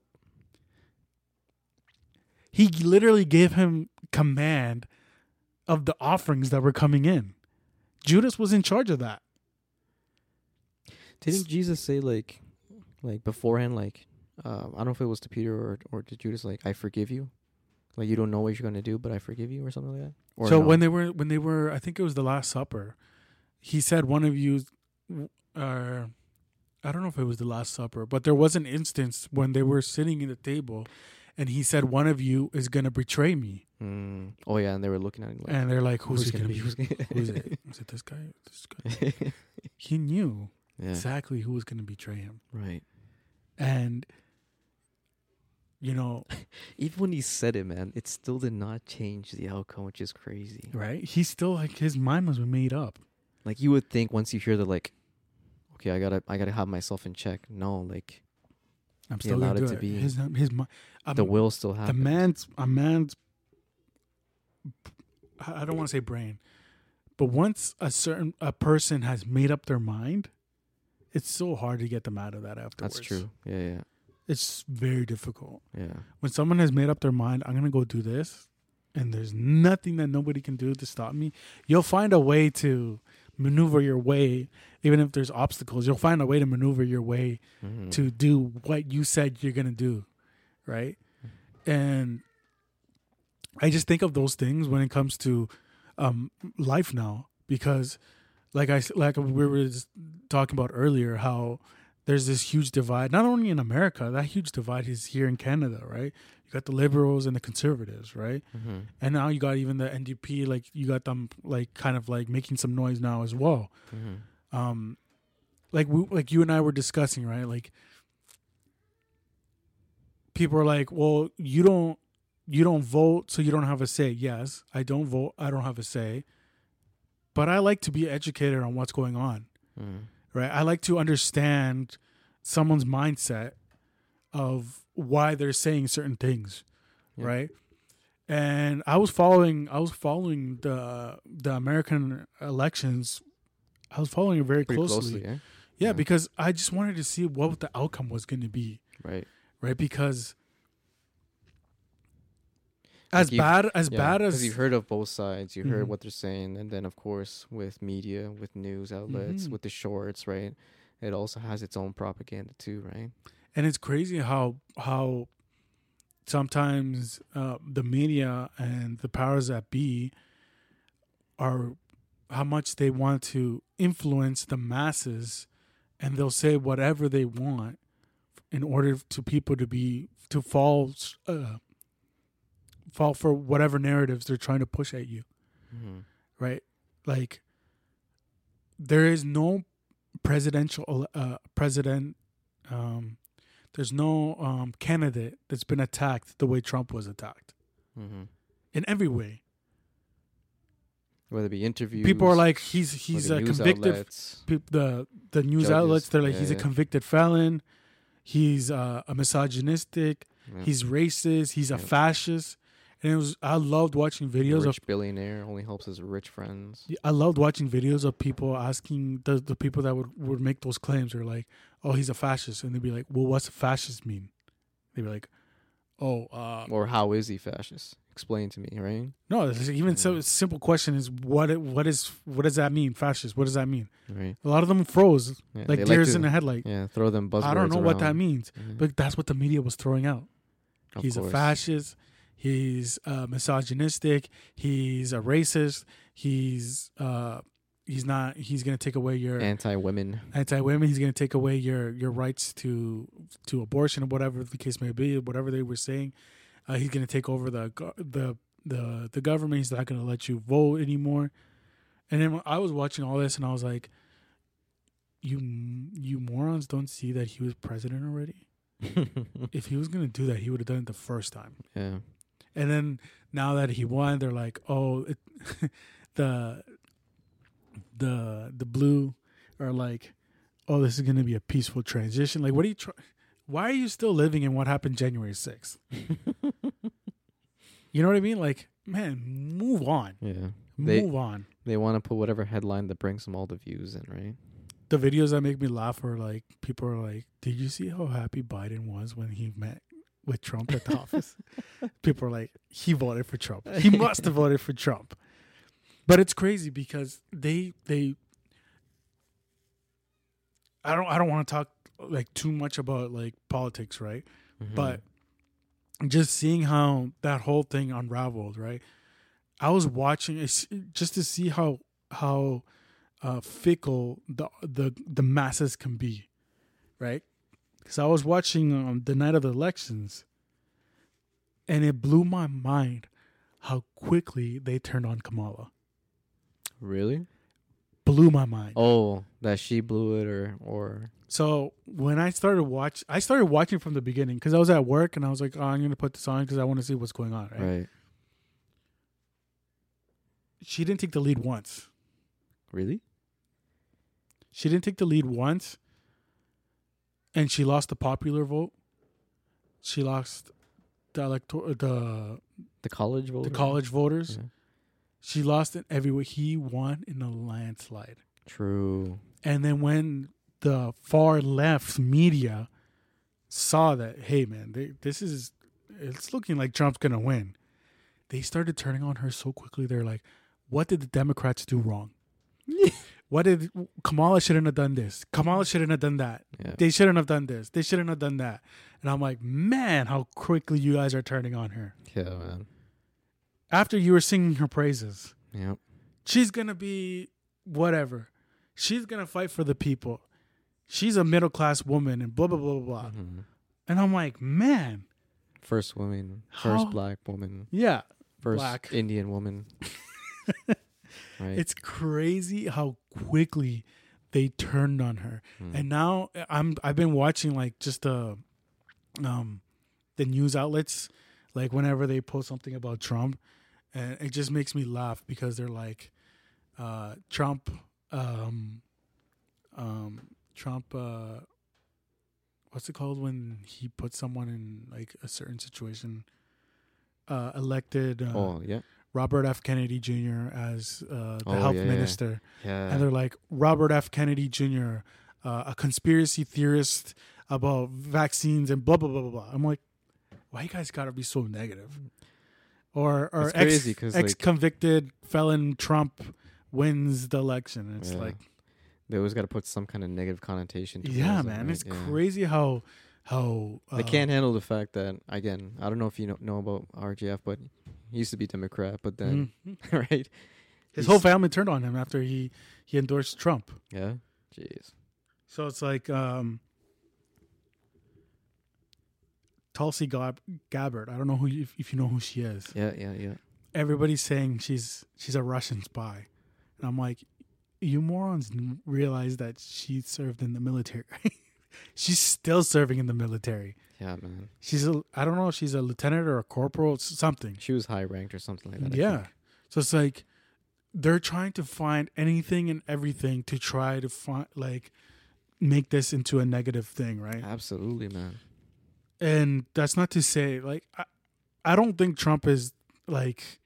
He literally gave him command of the offerings that were coming in. Judas was in charge of that. Didn't Jesus say like beforehand, I don't know if it was to Peter or to Judas, like, I forgive you, like, you don't know what you're gonna do, but I forgive you, or something like that? Or so no? when they were, I think it was the Last Supper, he said one of you, I don't know if it was the Last Supper, but there was an instance when they were sitting at the table, and he said, one of you is gonna betray me. Oh yeah, and they were looking at him like, and they're like, who's it gonna be? Who's it? Was it this guy? This guy? He knew exactly who was gonna betray him. Right. And even when he said it, man, it still did not change the outcome, which is crazy. Right? He's still like, his mind was made up. Like, you would think once you hear that, like, okay, I gotta have myself in check. No, like, I'm still allowed it to be. His the will still happens. A man's I don't want to say brain, but once a person has made up their mind, it's so hard to get them out of that afterwards. That's true. Yeah. It's very difficult. Yeah. When someone has made up their mind, I'm going to go do this, and there's nothing that nobody can do to stop me, you'll find a way to maneuver your way. Even if there's obstacles, you'll find a way to maneuver your way to do what you said you're going to do. Right? And I just think of those things when it comes to life now, because like we were just talking about earlier, how there's this huge divide, not only in America, that huge divide is here in Canada, right? You got the liberals and the conservatives, right? And now you got even the NDP, like, you got them like kind of like making some noise now as well. Like you and I were discussing, right? Like, people are like, well, you don't vote, so you don't have a say. Yes, I don't vote, I don't have a say. But I like to be educated on what's going on. Right? I like to understand someone's mindset of why they're saying certain things. Right? And I was following the American elections. I was following it very closely. Yeah, because I just wanted to see what the outcome was going to be. Right. Right, because because you've heard of both sides, you heard what they're saying, and then of course with media, with news outlets, with the shorts, right? It also has its own propaganda too, right? And it's crazy how sometimes the media and the powers that be are how much they want to influence the masses, and they'll say whatever they want in order to people to fall for whatever narratives they're trying to push at you. Right? Like, there is no there's no candidate that's been attacked the way Trump was attacked. In every way. Whether it be interviews, people are like he's a convicted. The news judges, outlets, they're like he's a convicted felon. He's a misogynistic. He's racist. He's a fascist. And I loved watching videos rich billionaire only helps his rich friends. I loved watching videos of people asking the people that would make those claims. They're like, "Oh, he's a fascist," and they'd be like, "Well, what's a fascist mean?" They'd be like, "Oh, or how is he fascist? Explain to me, right?" No, even so. Simple question is what does that mean? Fascist? What does that mean? Right. A lot of them froze like deers in the headlight. Yeah, throw them buzzwords. I don't know around. what that means, but that's what the media was throwing out. He's a fascist. He's misogynistic. He's a racist. He's not. He's gonna take away your anti-women. He's gonna take away your rights to abortion or whatever the case may be. Whatever they were saying, he's gonna take over the government. He's not gonna let you vote anymore. And then I was watching all this, and I was like, "You morons don't see that he was president already. If he was gonna do that, he would have done it the first time." Yeah. And then now that he won, they're like, "Oh, the blue are like, oh, this is going to be a peaceful transition." Like, what are you why are you still living in what happened January 6th? You know what I mean? Like, man, move on. Yeah. Move on. They want to put whatever headline that brings them all the views in, right? The videos that make me laugh are like, people are like, "Did you see how happy Biden was when he met with Trump at the office?" People are like, "He voted for Trump. He must have voted for Trump." But it's crazy because they I don't want to talk like too much about like politics, right? But just seeing how that whole thing unraveled, right? I was watching it just to see how fickle the masses can be, right? Because I was watching the night of the elections, and it blew my mind how quickly they turned on Kamala. Really? Blew my mind. Oh, that she blew it or... So when I started watching from the beginning because I was at work and I was like, "Oh, I'm going to put this on because I want to see what's going on." Right? She didn't take the lead once. Really? She didn't take the lead once, and she lost the popular vote. She lost the college voters. The college voters. Yeah. She lost it everywhere. He won in a landslide. True. And then when the far left media saw that, hey man, it's looking like Trump's gonna win, they started turning on her so quickly. They're like, "What did the Democrats do wrong? Kamala shouldn't have done this. Kamala shouldn't have done that. Yeah. They shouldn't have done this. They shouldn't have done that." And I'm like, man, how quickly you guys are turning on her. Yeah, man. After you were singing her praises. Yep. She's going to be whatever. She's going to fight for the people. She's a middle-class woman and blah, blah, blah, blah. And I'm like, man. First woman. First black woman. Yeah. First black. Indian woman. Right. It's crazy how quickly they turned on her. And now I've been watching like just the news outlets, like whenever they post something about Trump, and it just makes me laugh because they're like, Trump, what's it called when he puts someone in like a certain situation, elected, Robert F. Kennedy Jr. as the health minister. Yeah. And they're like, Robert F. Kennedy Jr., a conspiracy theorist about vaccines and blah blah blah blah blah. I'm like, why you guys gotta be so negative? Or ex convicted felon Trump wins the election. It's like they always got to put some kind of negative connotation to man. Right? It's crazy how they can't handle the fact that, again, I don't know if you know about RJF, but he used to be Democrat, but then right, his whole family turned on him after he endorsed Trump. Yeah, jeez. So it's like Tulsi Gabbard. I don't know if you know who she is. Yeah. Everybody's saying she's a Russian spy, and I'm like, you morons realize that she served in the military. She's still serving in the military. Yeah, man. I don't know if she's a lieutenant or a corporal, something. She was high ranked or something like that. Yeah. So it's like they're trying to find anything and everything to try to find, like, make this into a negative thing, right? Absolutely, man. And that's not to say, like, I don't think Trump is, like,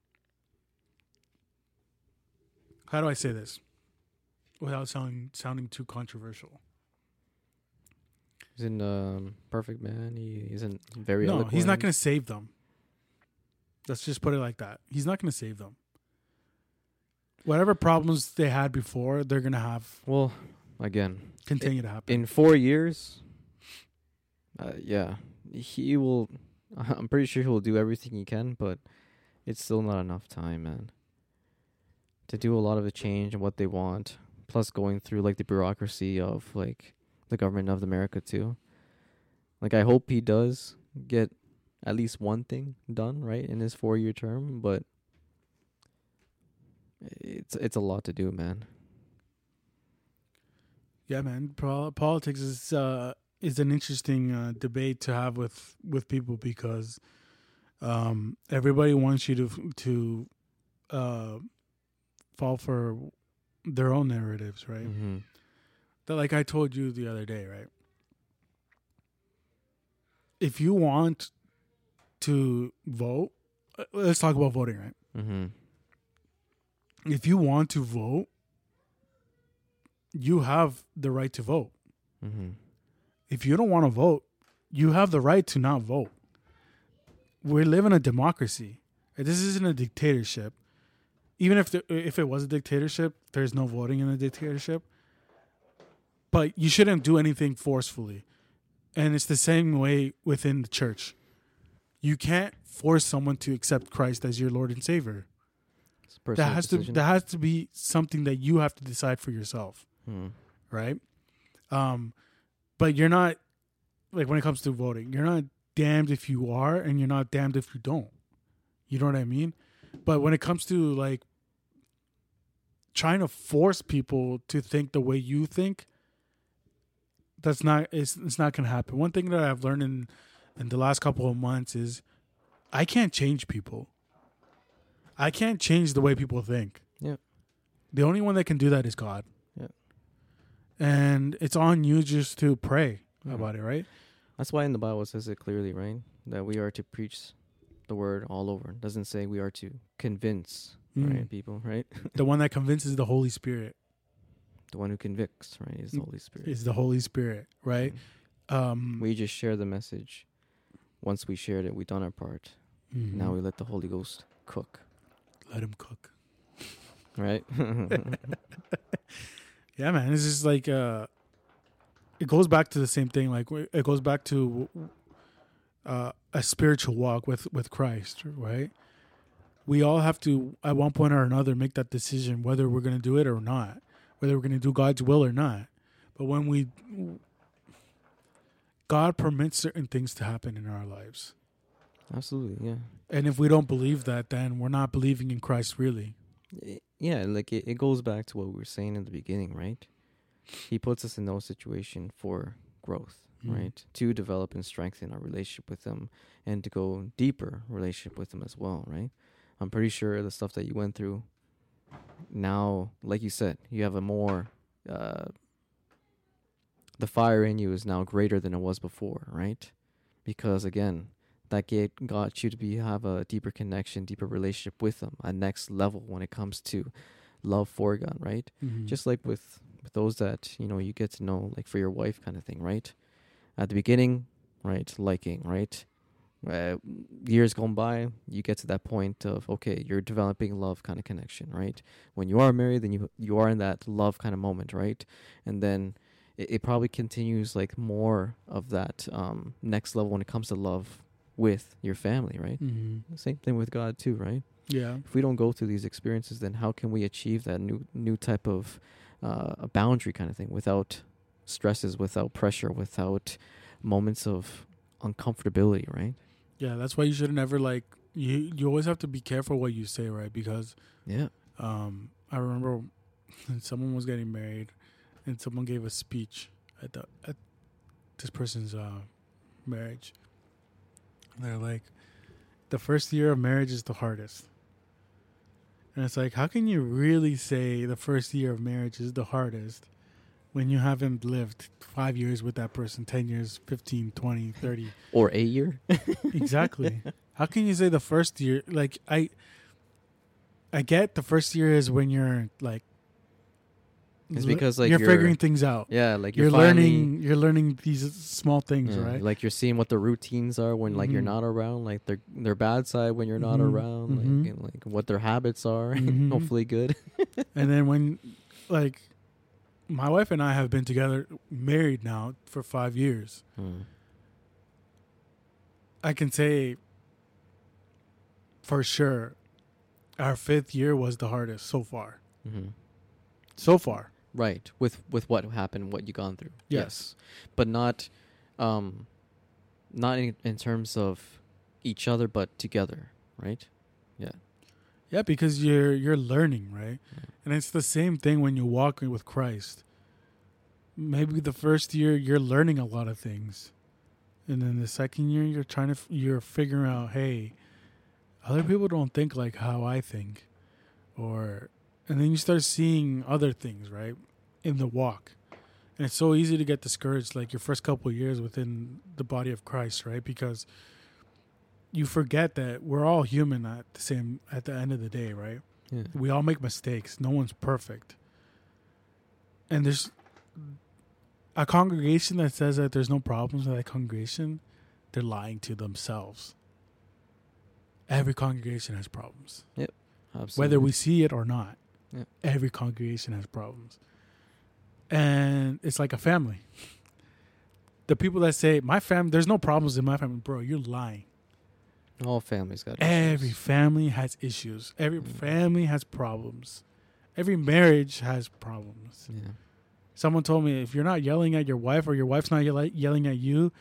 how do I say this without sounding too controversial? He's in Perfect Man. He isn't very eloquent. He's not going to save them. Let's just put it like that. He's not going to save them. Whatever problems they had before, they're going to have. Well, again, continue to happen. In 4 years, he will. I'm pretty sure he will do everything he can, but it's still not enough time, man, to do a lot of the change and what they want. Plus, going through like the bureaucracy of like the government of America too. Like, I hope he does get at least one thing done right in his 4-year term, but it's a lot to do, man. Yeah, man. Politics is an interesting debate to have with people because everybody wants you to fall for their own narratives, right? Mm-hmm. That, like I told you the other day, right? If you want to vote, let's talk about voting, right? Mm-hmm. If you want to vote, you have the right to vote. Mm-hmm. If you don't want to vote, you have the right to not vote. We live in a democracy. This isn't a dictatorship. Even if it was a dictatorship, there's no voting in a dictatorship. But you shouldn't do anything forcefully. And it's the same way within the church. You can't force someone to accept Christ as your Lord and Savior. That has to be something that you have to decide for yourself. Right? But you're not, like, when it comes to voting, you're not damned if you are and you're not damned if you don't. You know what I mean? But when it comes to, like, trying to force people to think the way you think, it's not going to happen. One thing that I've learned in the last couple of months is I can't change people. I can't change the way people think. Yeah. The only one that can do that is God. Yeah. And it's on you just to pray about it, right? That's why in the Bible it says it clearly, right? That we are to preach the word all over. It doesn't say we are to convince right, people, right? The one that convinces the Holy Spirit. The one who convicts, right, is the Holy Spirit. Is the Holy Spirit, right? We just share the message. Once we shared it, we've done our part. Mm-hmm. Now we let the Holy Ghost cook. Let him cook. Right? Yeah, man. It's just like, it goes back to the same thing. Like, it goes back to a spiritual walk with Christ, right? We all have to, at one point or another, make that decision whether we're going to do it or not, whether we're going to do God's will or not. But when God permits certain things to happen in our lives. Absolutely, yeah. And if we don't believe that, then we're not believing in Christ really. Yeah, like it goes back to what we were saying in the beginning, right? He puts us in those situations for growth, right? To develop and strengthen our relationship with him and to go deeper relationship with him as well, right? I'm pretty sure the stuff that you went through now, like you said, you have a more, the fire in you is now greater than it was before, right? Because again, that got you to have a deeper connection, deeper relationship with him, a next level when it comes to love for God, right? Mm-hmm. Just like with those that, you know, you get to know, like for your wife kind of thing, right? At the beginning, right, liking, right? Years gone by, you get to that point of, okay, you're developing love kind of connection, right? When you are married, then you are in that love kind of moment, right? And then it probably continues like more of that next level when it comes to love with your family, right? Mm-hmm. Same thing with God too, right? Yeah. If we don't go through these experiences, then how can we achieve that new type of a boundary kind of thing without stresses, without pressure, without moments of uncomfortability, right? Yeah, that's why you shouldn't ever like you always have to be careful what you say, right? Because I remember someone was getting married and someone gave a speech at this person's marriage. And they're like, the first year of marriage is the hardest. And it's like, how can you really say the first year of marriage is the hardest when you haven't lived 5 years with that person, 10 years, 15, 20, 30? Or a year? Exactly. How can you say the first year? Like, I get the first year is when you're like, it's because like you're figuring things out. Yeah, like you're learning these small things, right? Like you're seeing what the routines are when like you're not around, like their bad side when you're not around, like, and, like what their habits are, hopefully good. And then when like my wife and I have been together, married now for 5 years. I can say for sure our 5th year was the hardest so far. So far. Right. With what happened, what you gone through. Yes. But not in terms of each other, but together, right? Yeah. Yeah, because you're learning, right? Yeah. And it's the same thing when you walk with Christ. Maybe the first year you're learning a lot of things. And then the second year you're figuring out, hey, other people don't think like how I think. And then you start seeing other things, right, in the walk. And it's so easy to get discouraged, like your first couple of years within the body of Christ, right? Because you forget that we're all human at the end of the day, right? Yeah. We all make mistakes. No one's perfect. And there's a congregation that says that there's no problems with that congregation. They're lying to themselves. Every congregation has problems. Yep. Absolutely. Whether we see it or not. Yeah. Every congregation has problems. And it's like a family. The people that say, my family, there's no problems in my family. Bro, you're lying. All families got issues. Every issues. family has issues. Every family has problems. Every marriage has problems. Yeah. Someone told me, if you're not yelling at your wife or your wife's not yelling at you,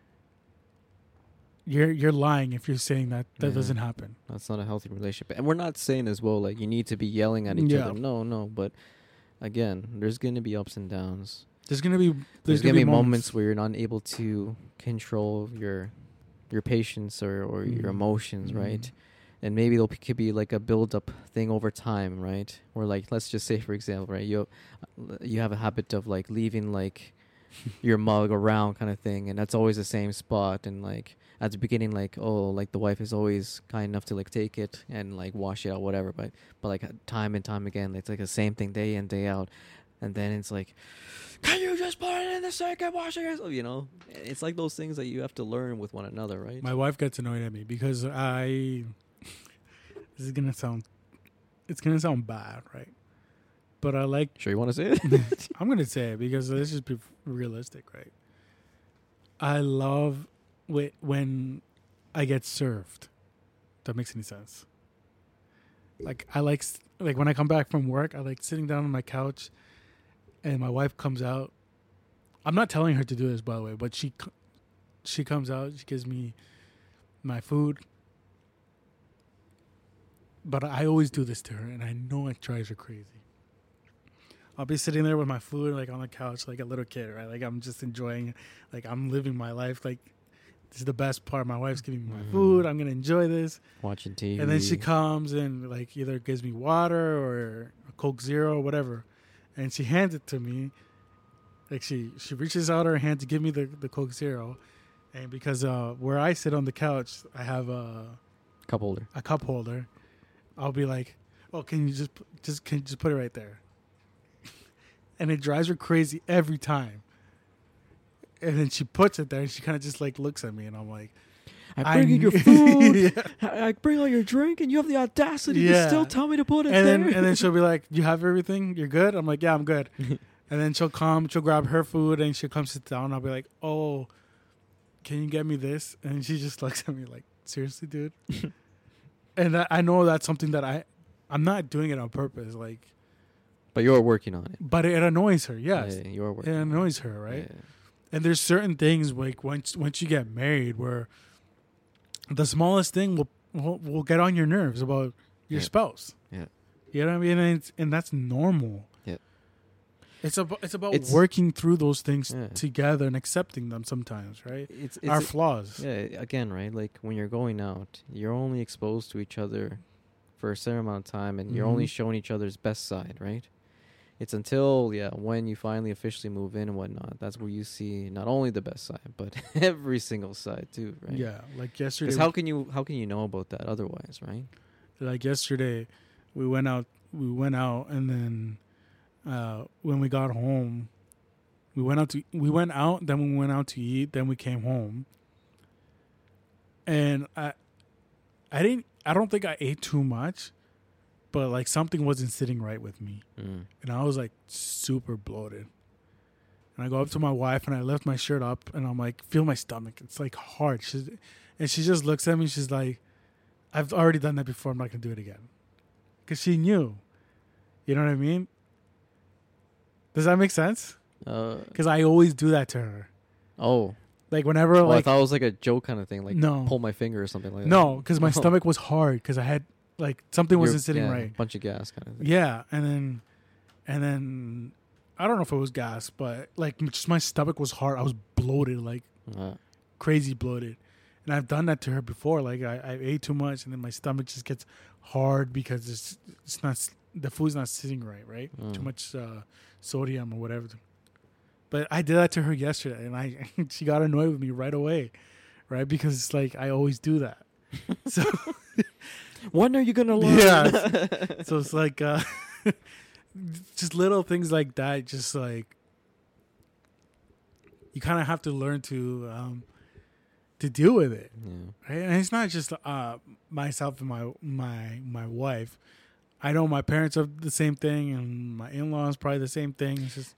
you're lying if you're saying that doesn't happen. That's not a healthy relationship. And we're not saying as well, like, you need to be yelling at each other. No. But, again, there's going to be ups and downs. There's going to be moments where you're not able to control your patience or your emotions, right? And maybe there could be, like, a build-up thing over time, right? Or, like, let's just say, for example, right, you have a habit of, like, leaving, like, your mug around kind of thing, and that's always the same spot, and, like, at the beginning, like, oh, like the wife is always kind enough to like take it and like wash it out, whatever. But like time and time again, it's like the same thing day in, day out. And then it's like, can you just put it in the sink and wash it? You know, it's like those things that you have to learn with one another, right? My wife gets annoyed at me because this is gonna sound bad, right? But I like. Sure, you want to say it? I'm gonna say it because let's just be realistic, right? I love when I get served. That makes any sense. Like I like when I come back from work, I like sitting down on my couch, and my wife comes out. I'm not telling her to do this, by the way, but she comes out. She gives me my food, but I always do this to her, and I know it drives her crazy. I'll be sitting there with my food, like on the couch, like a little kid, right? Like I'm just enjoying, like I'm living my life, like. This is the best part. My wife's giving me my food. I'm going to enjoy this. Watching TV. And then she comes and like either gives me water or a Coke Zero or whatever. And she hands it to me. Like she reaches out her hand to give me the Coke Zero. And because where I sit on the couch, I have a cup holder. I'll be like, "Oh, can you just put it right there?" and it drives her crazy every time. And then she puts it there, and she kind of just like looks at me, and I'm like, I bring in your food. Yeah. I bring all your drink, and you have the audacity to still tell me to put it there. And then she'll be like, "You have everything? You're good?" I'm like, "Yeah, I'm good." And then she'll grab her food, and she'll come sit down. I'll be like, "Oh, can you get me this?" And she just looks at me like, "Seriously, dude?" And I know that's something that I'm not doing it on purpose, like. But you're working on it. But it annoys her. Yes, yeah, you're working. It annoys her, right? Yeah. And there's certain things like once you get married where the smallest thing will get on your nerves about your spouse. Yeah. You know what I mean? And that's normal. Yeah. It's about working through those things together and accepting them sometimes, right? It's our flaws. Yeah, again, right? Like when you're going out, you're only exposed to each other for a certain amount of time, and you're only showing each other's best side, right? It's until, when you finally officially move in and whatnot, that's where you see not only the best side, but every single side too, right? Yeah, like yesterday. Because how can you know about that otherwise, right? Like yesterday, we went out, and then when we got home, we went out, then we went out to eat, then we came home, and I don't think I ate too much. But like something wasn't sitting right with me, and I was like super bloated. And I go up to my wife and I lift my shirt up and I'm like, feel my stomach. It's like hard. And she just looks at me. She's like, I've already done that before. I'm not gonna do it again, because she knew. You know what I mean? Does that make sense? Because I always do that to her. Oh. Like whenever I thought it was like a joke kind of thing, like no. pull my finger or something like that. No, because my stomach was hard because I had. Like something wasn't sitting right. A bunch of gas kind of thing. Yeah, and then I don't know if it was gas, but like just my stomach was hard. I was bloated, like crazy bloated. And I've done that to her before. Like I ate too much, and then my stomach just gets hard because it's not, the food's not sitting right? Too much sodium or whatever. But I did that to her yesterday, and she got annoyed with me right away, right? Because it's like I always do that. So. When are you gonna learn? Yeah. So it's like just little things like that. Just like you kind of have to learn to deal with it, right? And it's not just myself and my wife. I know my parents are the same thing, and my in-laws probably the same thing. It's just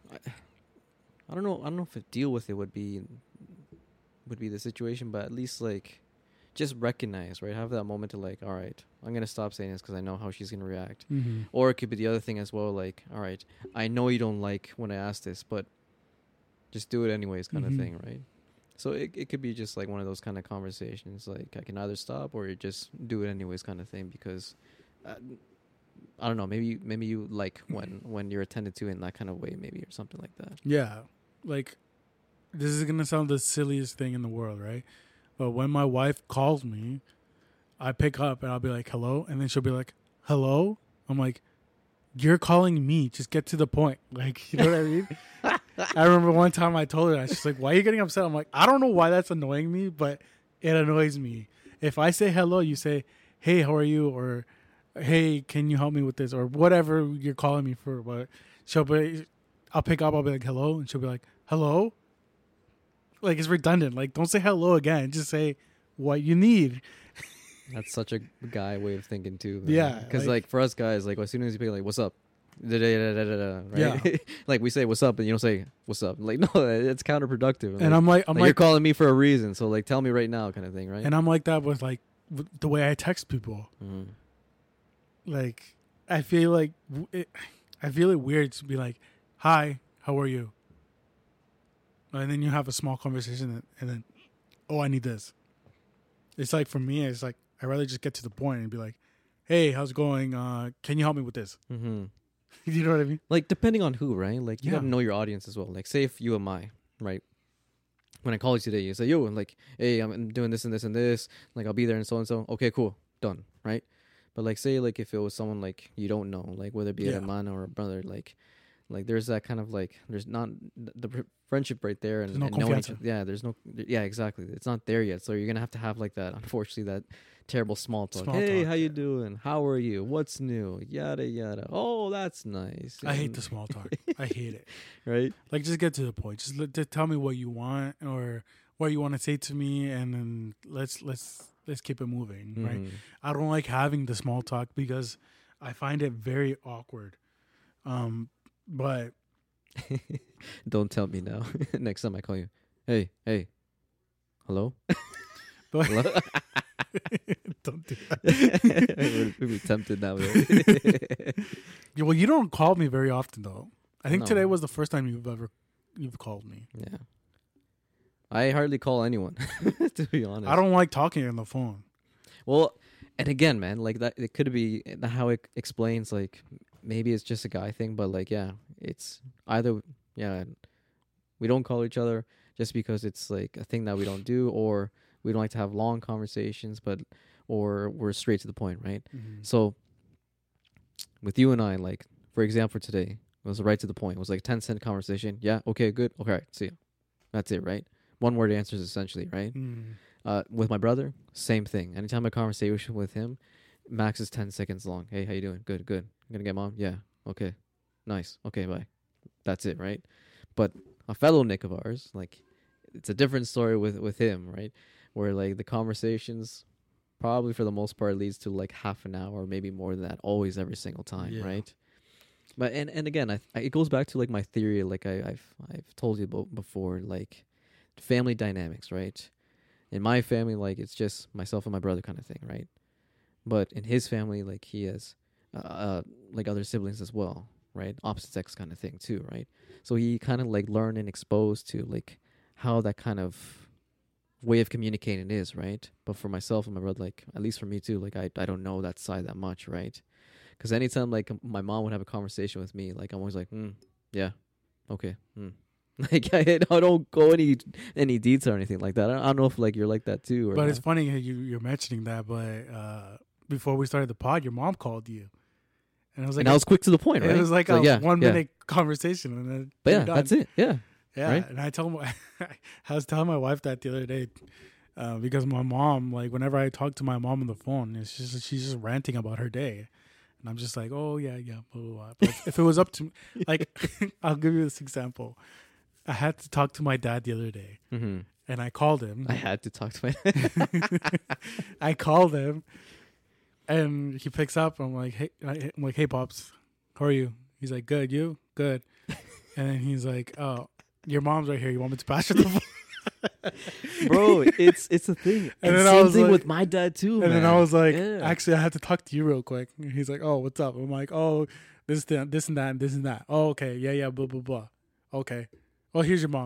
I don't know if a deal with it would be the situation, but at least like. Just recognize, right? Have that moment to like, all right, I'm going to stop saying this because I know how she's going to react. Mm-hmm. Or it could be the other thing as well, like, all right, I know you don't like when I ask this, but just do it anyways kind of thing, right? So it could be just like one of those kind of conversations, like I can either stop or you just do it anyways kind of thing, because I don't know, maybe you like when you're attended to in that kind of way, maybe, or something like that. Yeah. Like, this is going to sound the silliest thing in the world, right? But when my wife calls me, I pick up and I'll be like, hello? And then she'll be like, hello? I'm like, you're calling me. Just get to the point. Like, you know what I mean? I remember one time I told her that. She's like, why are you getting upset? I'm like, I don't know why that's annoying me, but it annoys me. If I say hello, you say, hey, how are you? Or, hey, can you help me with this? Or whatever you're calling me for. But I'll pick up. I'll be like, hello? And she'll be like, hello? Like, it's redundant. Like, don't say hello again. Just say what you need. That's such a guy way of thinking, too. Man. Yeah. Because, like, for us guys, like, as soon as you pick, like, what's up? Right? Yeah. Like, we say, what's up? And you don't say, what's up? Like, no, it's counterproductive. And I'm like, you're calling me for a reason. So, like, tell me right now kind of thing, right? And I'm like that with, like, the way I text people. Mm-hmm. Like, I feel it weird to be like, hi, how are you? And then you have a small conversation and then, oh, I need this. It's like, for me, it's like, I'd rather just get to the point and be like, hey, how's it going? Can you help me with this? Mm-hmm. You know what I mean? Like, depending on who, right? Like, you got to know your audience as well. Like, say if you and I, right? When I call you today, you say, yo, and like, hey, I'm doing this and this and this. Like, I'll be there and so and so. Okay, cool. Done. Right? But like, say, like, if it was someone like you don't know, like whether it be a man or a brother, like, Like there's that kind of like there's not the friendship right there, and, There's no and knowing confianza. there's no exactly, it's not there yet. So you're gonna have like that, unfortunately, that terrible small talk. Small Hey, talk, how you yeah. doing? How are you? What's new? Yada yada. Oh, that's nice. I hate And- the small talk. I hate it. right. Like, just get to the point. Just tell me what you want or what you want to say to me, and then let's keep it moving, right? Mhm. I don't like having the small talk because I find it very awkward. But Don't tell me now. Next time I call you, hey, hello. but Hello? don't do that. We'd be tempted now. Yeah, well, you don't call me very often though. I think No. today was the first time you've called me. Yeah. I hardly call anyone, to be honest. I don't like talking on the phone. Well, and again, man, like that, it could be how it explains, like, maybe it's just a guy thing, but like, yeah, it's either, yeah, we don't call each other just because it's like a thing that we don't do, or we don't like to have long conversations, or we're straight to the point, right? Mm-hmm. So with you and I, like, for example, today, it was right to the point. It was like 10-cent conversation. Yeah, okay, good. Okay, right, see you. That's it, right? One word answers essentially, right? With my brother, same thing. Anytime I have a conversation with him, max is 10 seconds long. Hey, how you doing? Good. Gonna get mom? Yeah. Okay. Nice. Okay, bye. That's it, right? But a fellow Nick of ours, like, it's a different story with him, right? Where like the conversations probably for the most part leads to like half an hour, maybe more than that, always every single time, Yeah. right? But and again, it goes back to like my theory, like I've told you about before, like family dynamics, right? In my family, like it's just myself and my brother kind of thing, right? But in his family, like he has like other siblings as well, right? Opposite sex kind of thing too, right? So he kind of like learned and exposed to like how that kind of way of communicating is, right? But for myself and my brother, like at least for me too, like I don't know that side that much, right? Because anytime like my mom would have a conversation with me, like I'm always like, yeah, okay, like I don't go any detail or anything like that. I don't know if like you're like that too. Or But not. it's funny how you're mentioning that. But before we started the pod, your mom called you, and I was like, and I was quick to the point, right? It was like So, a yeah, 1 yeah. minute conversation, and then But you're yeah, done. that's it. Yeah, Yeah, right? and I told my, I was telling my wife that the other day, because my mom, like, whenever I talk to my mom on the phone, she's just ranting about her day, and I'm just like, oh yeah, blah, blah, blah. But if it was up to, like, I'll give you this example. I had to talk to my dad the other day, and I called him. I had to talk to my. I called him, and he picks up. I'm like, hey, pops, how are you? He's like, good. You good? And then he's like, oh, your mom's right here. You want me to pass her the phone? Bro, it's a thing. And And then I same was thing like- with my dad too. And then man. I was like, Yeah. actually, I had to talk to you real quick. And he's like, oh, what's up? I'm like, oh, this and that, and this and that. Oh, okay, yeah, blah blah blah. Okay, well, here's your mom.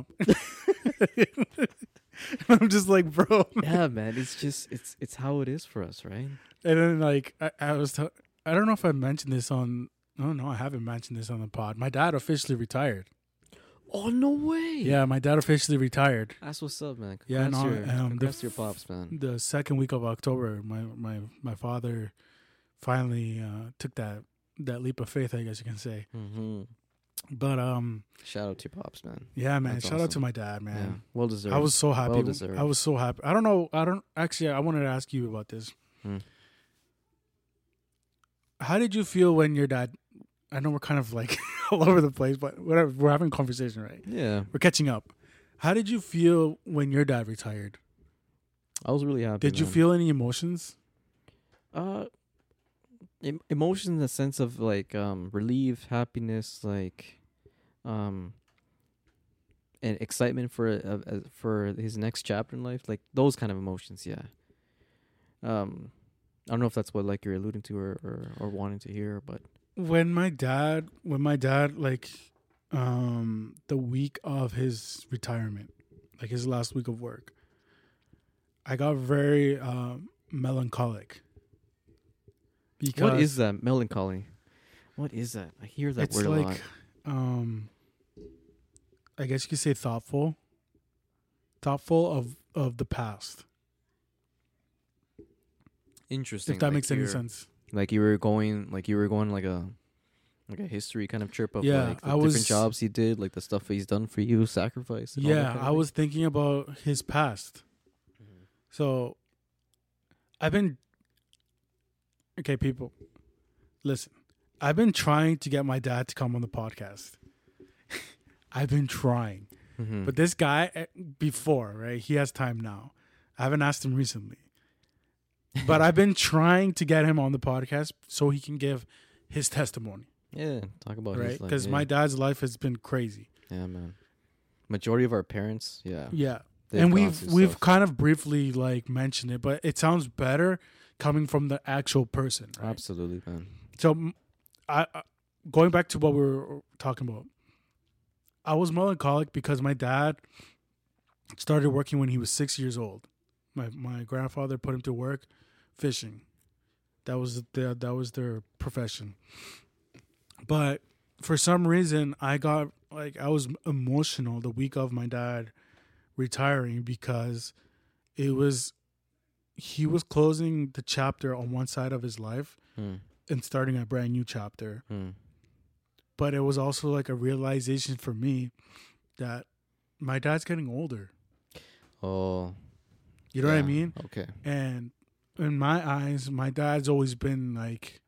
I'm just like, bro. Yeah, man, it's just it's how it is for us, right? And then like I was, I don't know if I mentioned this on. No, I haven't mentioned this on the pod. My dad officially retired. Oh no way! Yeah, my dad officially retired. That's what's up, man. Yeah, Congrats, no, congrats to your pops, man. The second week of October, my father finally took that leap of faith, I guess you can say. Mm-hmm. But Shout out to your pops, man. yeah, man. That's Shout out awesome. to my dad, man. Yeah, well deserved. I was so happy. Well deserved. I was so happy. I don't know. I wanted to ask you about this. How did you feel when your dad? I know we're kind of like all over the place, but whatever. We're having a conversation, right? Yeah, We're catching up. How did you feel when your dad retired? I was really happy. Did you man. feel any emotions? Emotion in the sense of like relief, happiness, like and excitement for his next chapter in life, like those kind of emotions. Yeah. I don't know if that's what like you're alluding to or wanting to hear, but When my dad like the week of his retirement, like his last week of work, I got very melancholic. Because what is that melancholy? What is that? I hear that it's word a lot. like I guess you could say thoughtful of the past, Interesting. if that like makes any you're- sense. Like you were going like a Like a history kind of trip of Yeah, like the different jobs he did, like the stuff he's done for you, sacrifice. And all that Yeah, kind of I was thinking about his past. So I've been okay, people. Listen, I've been trying to get my dad to come on the podcast. I've been trying, but this guy before, right? He has time now. I haven't asked him recently, but I've been trying to get him on the podcast so he can give his testimony. Yeah, talk about right his life. because my dad's life has been crazy. Yeah, man. Majority of our parents, yeah, and we've kind of briefly like mentioned it, but it sounds better coming from the actual person. Right? Absolutely, man. So, I going back to what we were talking about, I was melancholic because my dad started working when he was 6 years old. My grandfather put him to work fishing. That was their profession. But for some reason, I was emotional the week of my dad retiring because he was closing the chapter on one side of his life and starting a brand new chapter. But it was also like a realization for me that my dad's getting older. Oh. You know what I mean? Okay. And in my eyes, my dad's always been like,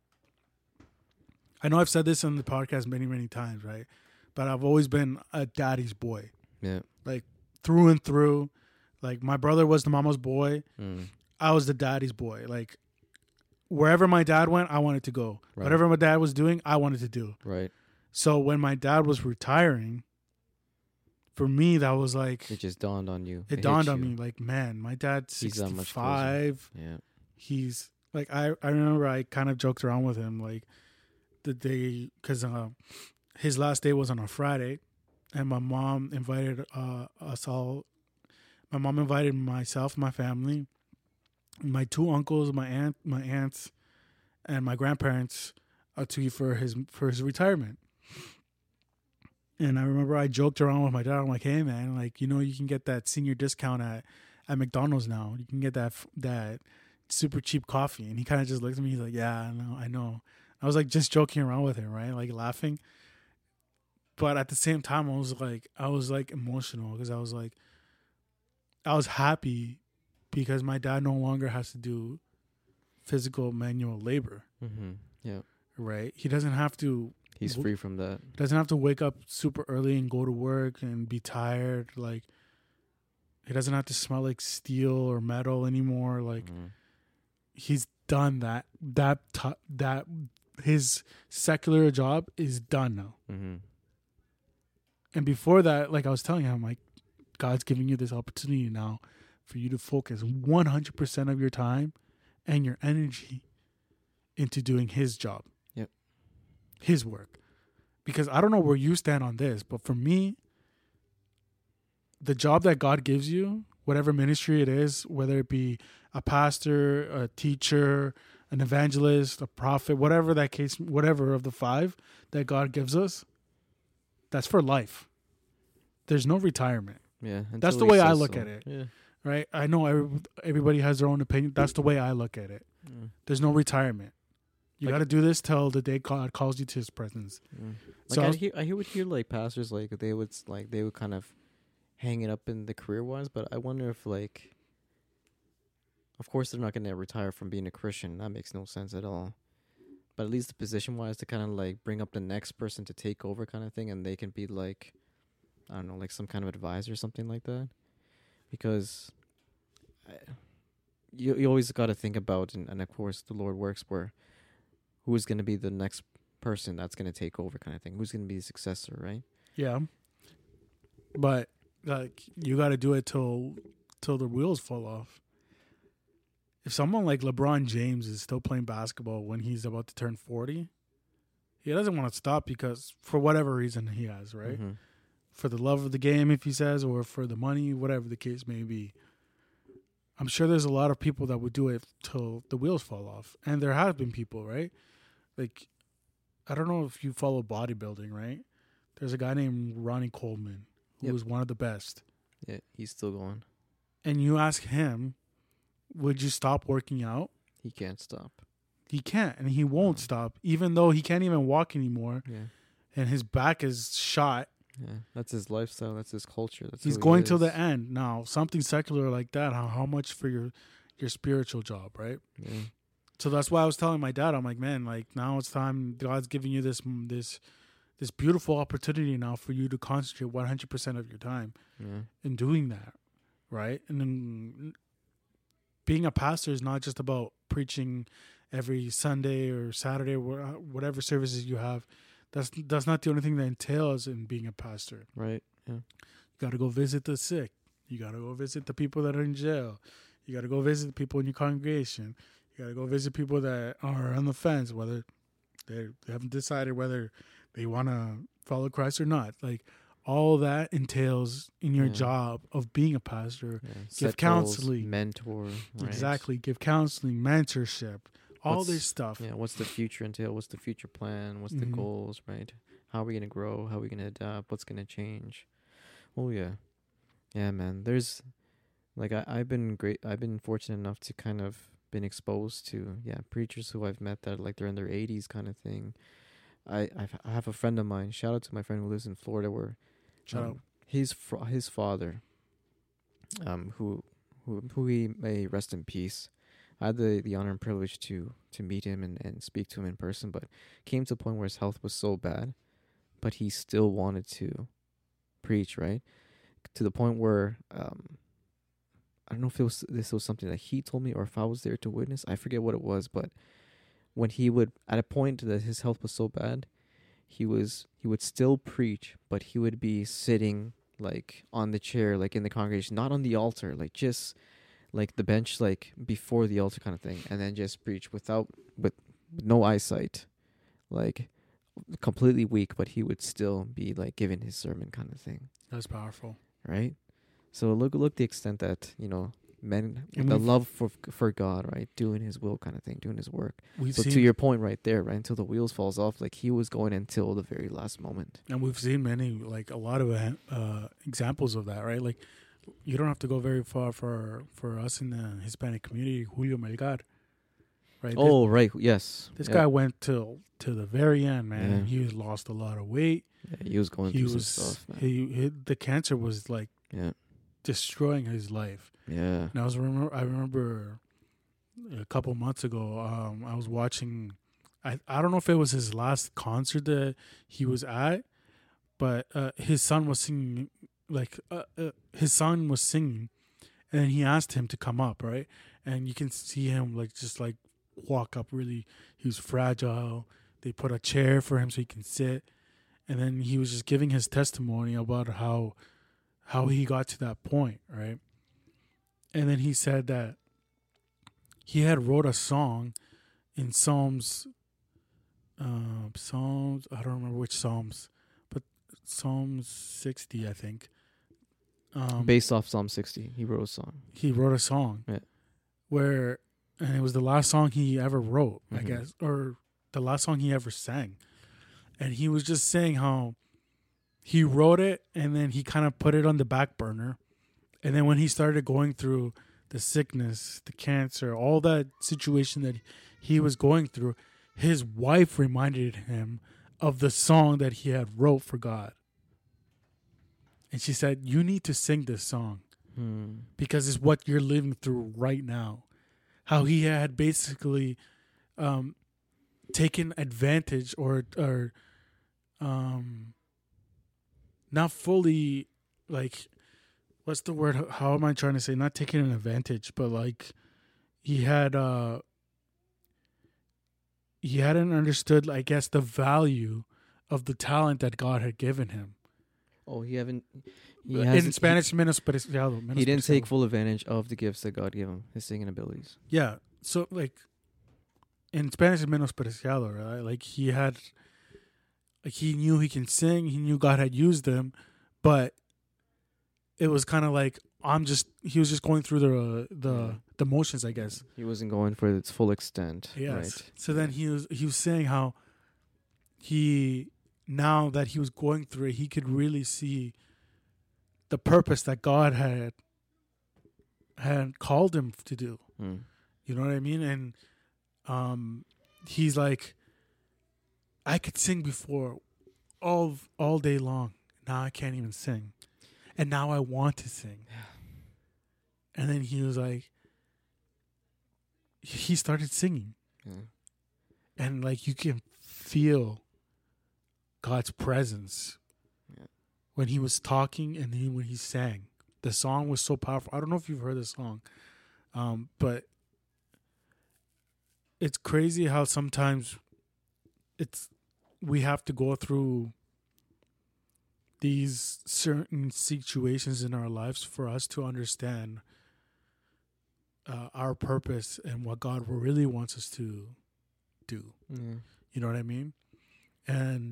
I know I've said this on the podcast many, many times, right? But I've always been a daddy's boy. Yeah. Like through and through. Like my brother was the mama's boy. I was the daddy's boy. Like wherever my dad went, I wanted to go. Right. Whatever my dad was doing, I wanted to do. Right. So when my dad was retiring, for me, that was like... It just dawned on you. It dawned on me. Like, man, my dad's 65. Yeah. He's... Like, I remember I kind of joked around with him, like, the day... Because his last day was on a Friday, and my mom invited us all... My mom invited myself, my family, my two uncles, my aunts, and my grandparents to eat for his retirement. And I remember I joked around with my dad. I'm like, hey, man, like, you know, you can get that senior discount at McDonald's now. You can get that super cheap coffee. And he kind of just looked at me. He's like, yeah, I know. I was like just joking around with him, right? Like laughing. But at the same time, I was like emotional because I was happy because my dad no longer has to do physical manual labor. Yeah. Right? He doesn't have to... He's free from that. Doesn't have to wake up super early and go to work and be tired. Like, he doesn't have to smell like steel or metal anymore. Like, he's done that. That his secular job is done now. And before that, like I was telling him, like, God's giving you this opportunity now for you to focus 100% of your time and your energy into doing his job. His work. Because I don't know where you stand on this, but for me, the job that God gives you, whatever ministry it is, whether it be a pastor, a teacher, an evangelist, a prophet, whatever that case, whatever of the five that God gives us, that's for life. There's no retirement. Yeah. That's the way I look at it. Yeah. Right? I know everybody has their own opinion. That's the way I look at it. There's no retirement. You got to do this till the day God calls you to His presence. Like so I would hear like pastors like they would kind of hang it up in the career wise, but I wonder if like, of course they're not going to retire from being a Christian. That makes no sense at all. But at least the position wise to kind of like bring up the next person to take over kind of thing, and they can be like, I don't know, like some kind of advisor or something like that. Because you always got to think about, and of course the Lord works where. Who's going to be the next person that's going to take over kind of thing? Who's going to be the successor, right? Yeah. But like you got to do it till the wheels fall off. If someone like LeBron James is still playing basketball when he's about to turn 40, he doesn't want to stop because for whatever reason he has, right? For the love of the game, if he says, or for the money, whatever the case may be. I'm sure there's a lot of people that would do it till the wheels fall off. And there have been people, right? Like, I don't know if you follow bodybuilding, right? There's a guy named Ronnie Coleman who was one of the best. Yeah, he's still going. And you ask him, would you stop working out? He can't stop. He can't, and he won't stop, even though he can't even walk anymore. Yeah. And his back is shot. Yeah. That's his lifestyle. That's his culture. That's He's going till the end. Now, something secular like that, how much for your spiritual job, right? Yeah. So that's why I was telling my dad, I'm like, man, like now it's time. God's giving you this beautiful opportunity now for you to concentrate 100% of your time in doing that, right? And then being a pastor is not just about preaching every Sunday or Saturday, whatever services you have. That's not the only thing that entails in being a pastor. Right. Yeah. You got to go visit the sick. You got to go visit the people that are in jail. You got to go visit the people in your congregation. You got to go visit people that are on the fence, whether they haven't decided whether they want to follow Christ or not. Like, all that entails in your job of being a pastor. Yeah. Give counseling. Mentor. Right? Exactly. Give counseling, mentorship, all this stuff. Yeah. What's the future entail? What's the future plan? What's the goals, right? How are we going to grow? How are we going to adapt? What's going to change? Oh, yeah. Yeah, man. There's, like, I've been fortunate enough to kind of been exposed to, preachers who I've met that, like, they're in their 80s kind of thing. I have a friend of mine. Shout out to my friend who lives in Florida, where his father, who he may rest in peace. I had the honor and privilege to meet him and speak to him in person, but came to a point where his health was so bad, but he still wanted to preach, right? To the point where I don't know if this was something that he told me or if I was there to witness. I forget what it was, but when he would, at a point that his health was so bad, he would still preach, but he would be sitting like on the chair, like in the congregation, not on the altar, like just like the bench, like before the altar kind of thing, and then just preach with no eyesight, like completely weak, but he would still be like giving his sermon kind of thing. That's powerful, right? So look the extent that, men, the love for God, right, doing His will kind of thing, doing His work. So to your point right there, right, until the wheels falls off, like he was going until the very last moment. And we've seen a lot of examples of that, right? Like, you don't have to go very far for us in the Hispanic community. Julio Melgar, right? Right, yes. This guy went to the very end, man. Yeah. He lost a lot of weight. Yeah, he was going through some stuff, man. The cancer was like destroying his life. Yeah. And I remember a couple months ago, I was watching, I don't know if it was his last concert that he was at, but his son was singing, and then he asked him to come up, right? And you can see him just walk up really. He was fragile. They put a chair for him so he can sit. And then he was just giving his testimony about how he got to that point, right? And then he said that he had wrote a song in Psalms, I don't remember which Psalms, but Psalms 60, I think. Based off Psalm 60, he wrote a song. He wrote a song and it was the last song he ever wrote, I guess, or the last song he ever sang. And he was just saying how he wrote it and then he kind of put it on the back burner. And then when he started going through the sickness, the cancer, all that situation that he was going through, his wife reminded him of the song that he had wrote for God. And she said, you need to sing this song because it's what you're living through right now. How he had basically taken advantage or not fully, what's the word? How am I trying to say? Not taking an advantage, but he hadn't understood, I guess, the value of the talent that God had given him. Oh, in Spanish, menospreciado. He didn't take full advantage of the gifts that God gave him, his singing abilities. Yeah. So, in Spanish, menospreciado, right? He knew he can sing. He knew God had used him, but it was kind of he was just going through the motions, I guess. He wasn't going for its full extent. Yes. Right. So then he was saying how now that he was going through it, he could really see the purpose that God had called him to do. You know what I mean? And he's like, I could sing before all day long. Now I can't even sing. And now I want to sing. And then he was like, he started singing. Yeah. And like you can feel God's presence when he was talking and then when he sang. The song was so powerful. I don't know if you've heard the song, but it's crazy how sometimes we have to go through these certain situations in our lives for us to understand our purpose and what God really wants us to do. You know what I mean? And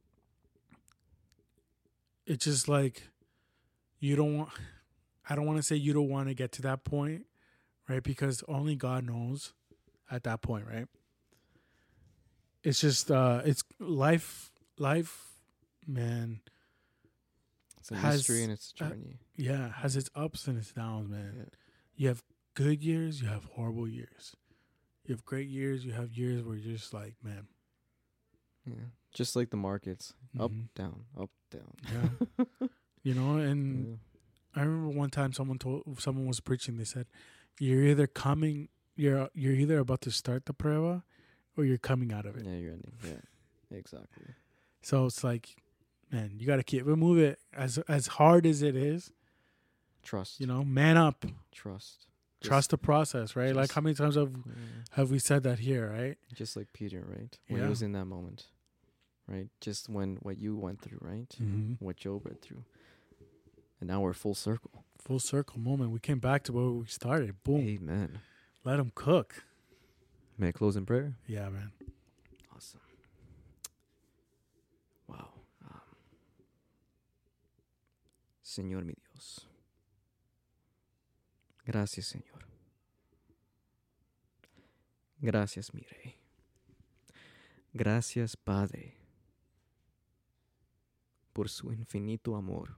it's just like I don't want to say you don't want to get to that point, right? Because only God knows at that point, right? It's just it's life, man. It's a mystery and it's a journey. Has its ups and its downs, man. Yeah. You have good years, you have horrible years. You have great years, you have years where you're just like, man. Yeah. Just like the markets. Up, down, up, down. Yeah. You know, and I remember one time someone was preaching, they said, you're either about to start the prueba or you're coming out of it. Yeah, you're ending. Yeah. Exactly. So it's like, man, you got to keep it as hard as it is. Trust. You know, man up. Trust the process, right? Like how many times have we said that here, right? Just like Peter, right? When he was in that moment, right? Just what you went through, right? What Job went through. And now we're full circle. Full circle moment. We came back to where we started. Boom. Amen. Let him cook. May I close in prayer? Yeah, man. Awesome. Wow. Señor mi Dios. Gracias, Señor. Gracias, mi Rey. Gracias, Padre, por su infinito amor,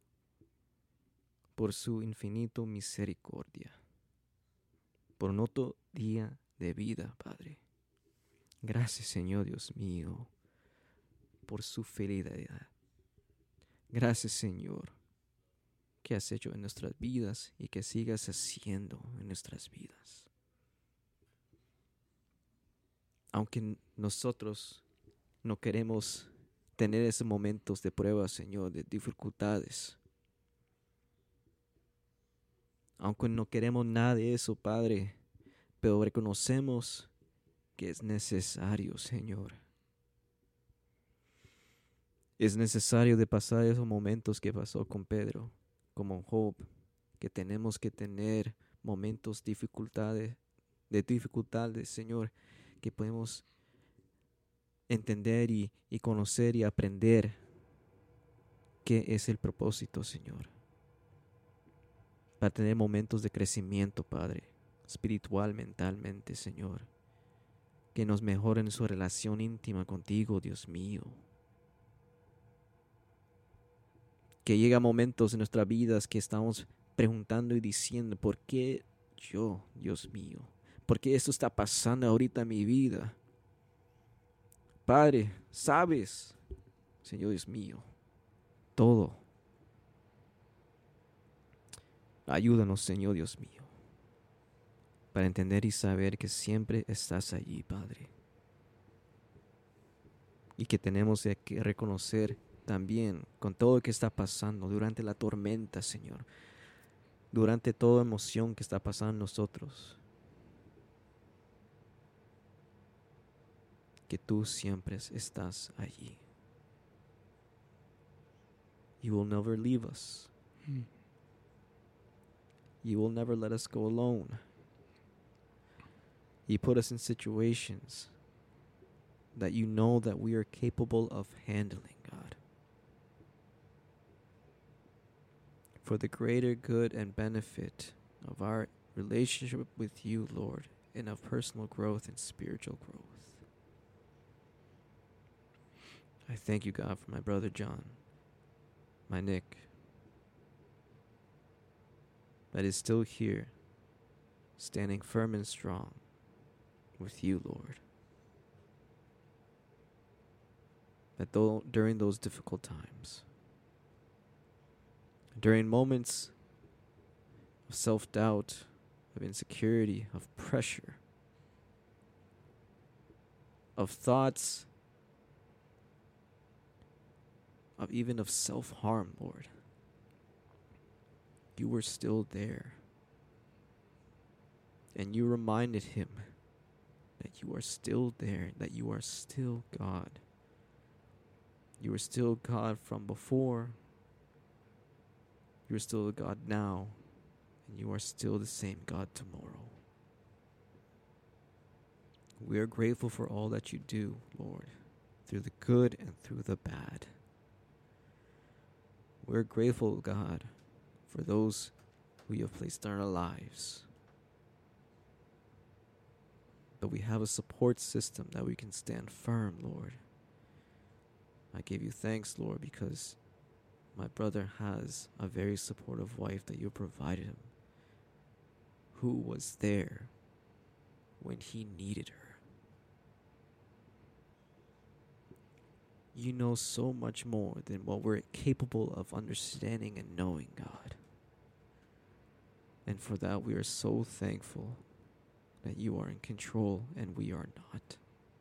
por su infinito misericordia, por otro día de vida, Padre. Gracias, Señor Dios mío, por su fidelidad. Gracias, Señor, que has hecho en nuestras vidas y que sigas haciendo en nuestras vidas. Aunque nosotros no queremos tener esos momentos de prueba, Señor, de dificultades. Aunque no queremos nada de eso, Padre, pero reconocemos que es necesario, Señor. Es necesario de pasar esos momentos que pasó con Pedro, como Job, que tenemos que tener momentos de dificultades, Señor, que podemos entender y conocer y aprender qué es el propósito, Señor. Para tener momentos de crecimiento, Padre, espiritual, mentalmente, Señor. Que nos mejoren su relación íntima contigo, Dios mío. Que llega momentos en nuestras vidas que estamos preguntando y diciendo, ¿por qué yo, Dios mío? ¿Por qué esto está pasando ahorita en mi vida? Padre, sabes, Señor Dios mío, todo. Ayúdanos, Señor Dios mío, para entender y saber que siempre estás allí, Padre. Y que tenemos que reconocer también con todo lo que está pasando durante la tormenta, Señor, durante toda emoción que está pasando en nosotros, que tú siempre estás allí. You will never leave us. You will never let us go alone. You put us in situations that you know that we are capable of handling, God. For the greater good and benefit of our relationship with you, Lord, and of personal growth and spiritual growth. I thank you, God, for my brother John, my Nick, that is still here, standing firm and strong with you, Lord. that during those difficult times, during moments of self-doubt, of insecurity, of pressure, of thoughts, of even of self-harm, Lord, you were still there. And you reminded him that you are still there, that you are still God. You are still God from before. You are still God now. And you are still the same God tomorrow. We are grateful for all that you do, Lord, through the good and through the bad. We're grateful, God, for those who you have placed in our lives. That we have a support system that we can stand firm, Lord. I give you thanks, Lord, because my brother has a very supportive wife that you provided him, who was there when he needed her. You know so much more than what we're capable of understanding and knowing, God. And for that, we are so thankful that you are in control and we are not.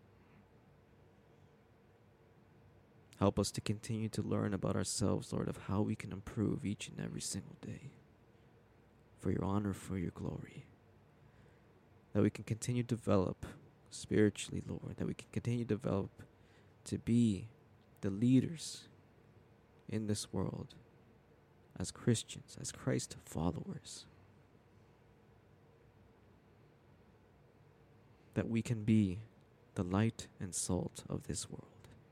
Help us to continue to learn about ourselves, Lord, of how we can improve each and every single day. For your honor, for your glory. That we can continue to develop spiritually, Lord. That we can continue to develop to be the leaders in this world as Christians, as Christ followers. That we can be the light and salt of this world.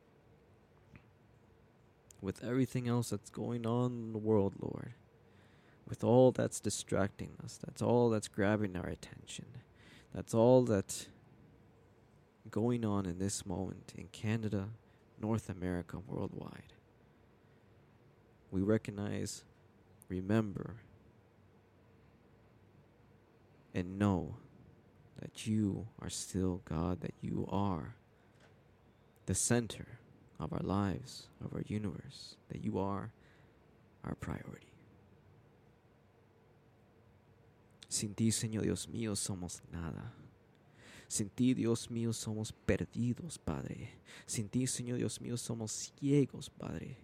With everything else that's going on in the world, Lord, with all that's distracting us, that's all that's grabbing our attention, that's all that's going on in this moment in Canada, North America, worldwide. We recognize, remember, and know that you are still God, that you are the center of our lives, of our universe, that you are our priority. Sin ti, Señor Dios mío, somos nada. Sin ti, Dios mío, somos perdidos, Padre. Sin ti, Señor Dios mío, somos ciegos, Padre.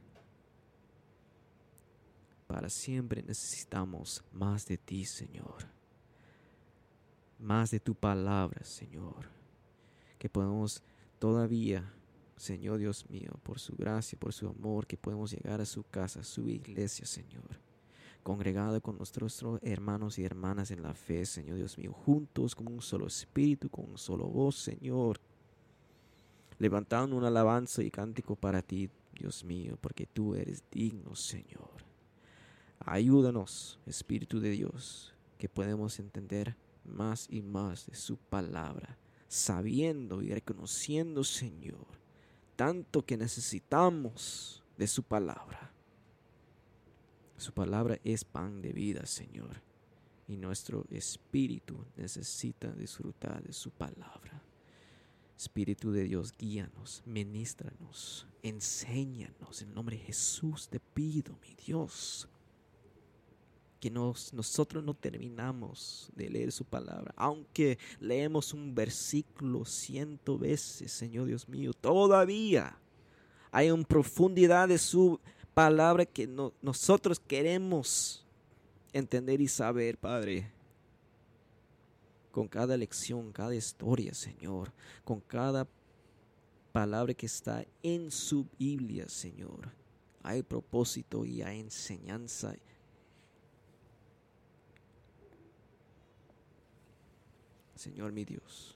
Para siempre necesitamos más de ti, Señor. Más de tu palabra, Señor. Que podemos todavía, Señor Dios mío, por su gracia, por su amor, que podemos llegar a su casa, a su iglesia, Señor. Congregado con nuestros hermanos y hermanas en la fe, Señor Dios mío, juntos con un solo espíritu, con un solo voz, Señor, levantando una alabanza y cántico para ti, Dios mío, porque tú eres digno, Señor. Ayúdanos, Espíritu de Dios, que podemos entender más y más de su palabra, sabiendo y reconociendo, Señor, tanto que necesitamos de su palabra. Su palabra es pan de vida, Señor, y nuestro espíritu necesita disfrutar de su palabra. Espíritu de Dios, guíanos, ministranos, enséñanos. En el nombre de Jesús te pido, mi Dios, que nosotros no terminamos de leer su palabra. Aunque leemos un versículo 100 veces, Señor Dios mío, todavía hay una profundidad de su palabra que nosotros queremos entender y saber, Padre. Con cada lección, cada historia, Señor, con cada palabra que está en su Biblia, Señor, hay propósito y hay enseñanza. Señor mi Dios,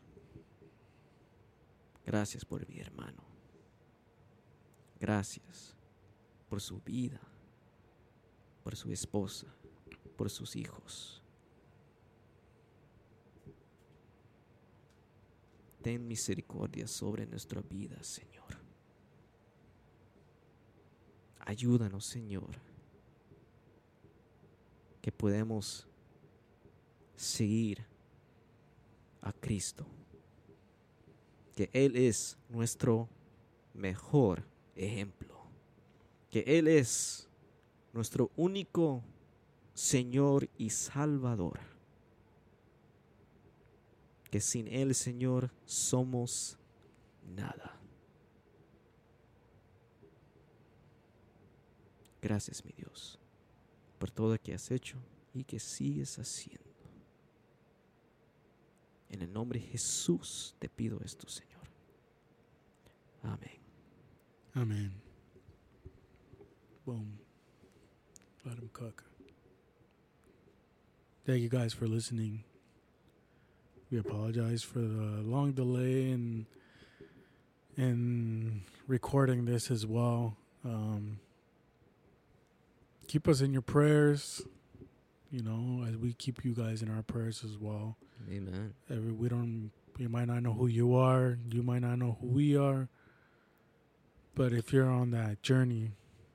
gracias por mi hermano. Gracias por su vida, por su esposa, por sus hijos. Ten misericordia sobre nuestra vida, Señor. Ayúdanos, Señor, que podemos seguir a Cristo, que Él es nuestro mejor ejemplo. Que Él es nuestro único Señor y Salvador. Que sin Él, Señor, somos nada. Gracias, mi Dios, por todo lo que has hecho y que sigues haciendo. En el nombre de Jesús te pido esto, Señor. Amén. Amen. Boom. Let him cook. Thank you guys for listening. We apologize for the long delay in recording this as well. Keep us in your prayers, as we keep you guys in our prayers as well. Amen. We might not know who you are. You might not know who we are. But if you're on that journey,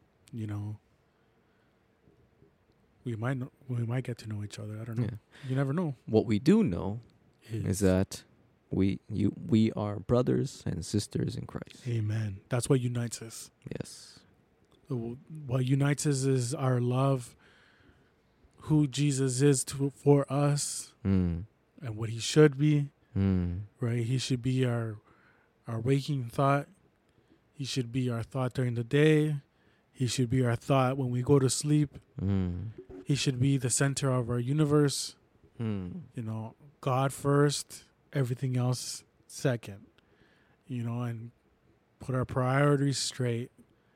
we might get to know each other. I don't know. Yeah. You never know. What we do know is that we are brothers and sisters in Christ. Amen. That's what unites us. Yes. What unites us is our love, who Jesus is for us, and what he should be. Right? He should be our waking thought. He should be our thought during the day. He should be our thought when we go to sleep. He should be the center of our universe. God first, everything else second. And put our priorities straight.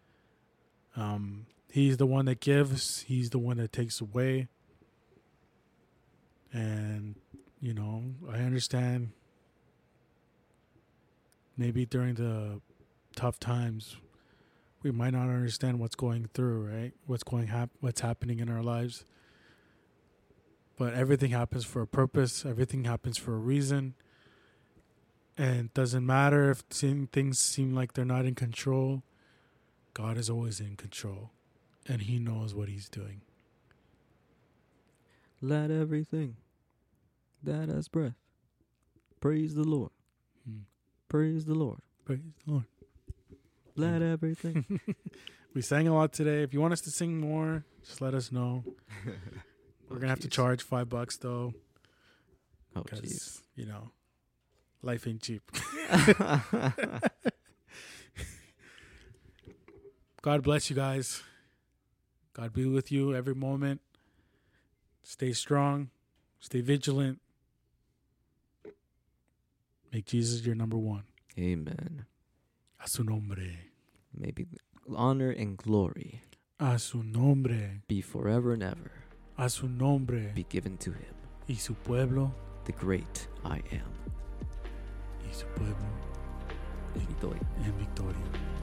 He's the one that gives. He's the one that takes away. And, I understand maybe during the tough times, we might not understand what's going through, right? What's happening in our lives. But everything happens for a purpose. Everything happens for a reason. And it doesn't matter if things seem like they're not in control. God is always in control. And he knows what he's doing. Let everything that has breath praise the Lord. Praise the Lord. Praise the Lord. Let everything. We sang a lot today. If you want us to sing more, just let us know. We're going to have to charge $5 though. Oh, jeez. Life ain't cheap. God bless you guys. God be with you every moment. Stay strong. Stay vigilant. Make Jesus your number one. Amen. A su nombre. May honor and glory. A su nombre. Be forever and ever. A su nombre. Be given to him. Y su pueblo. The great I am. Y su pueblo. En victoria. En victoria.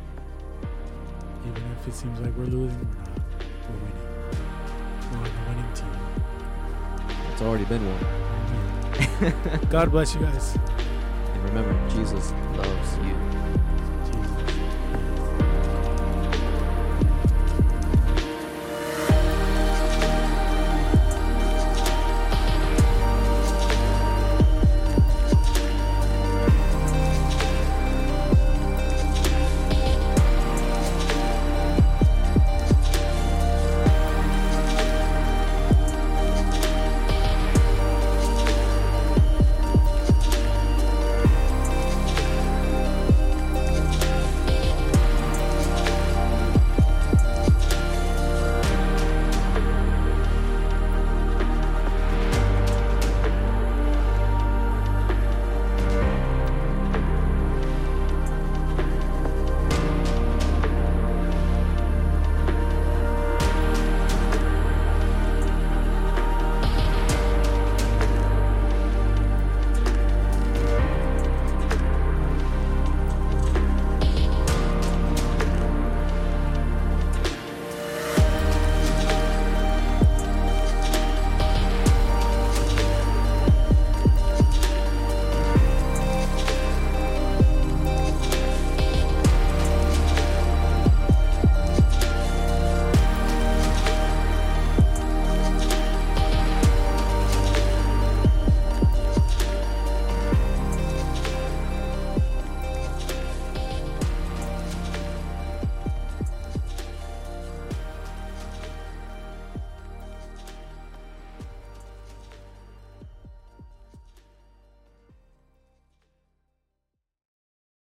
Even if it seems like we're losing, we're not. We're winning. We're on the winning team. It's already been won. God bless you guys. And remember, Jesus loves you.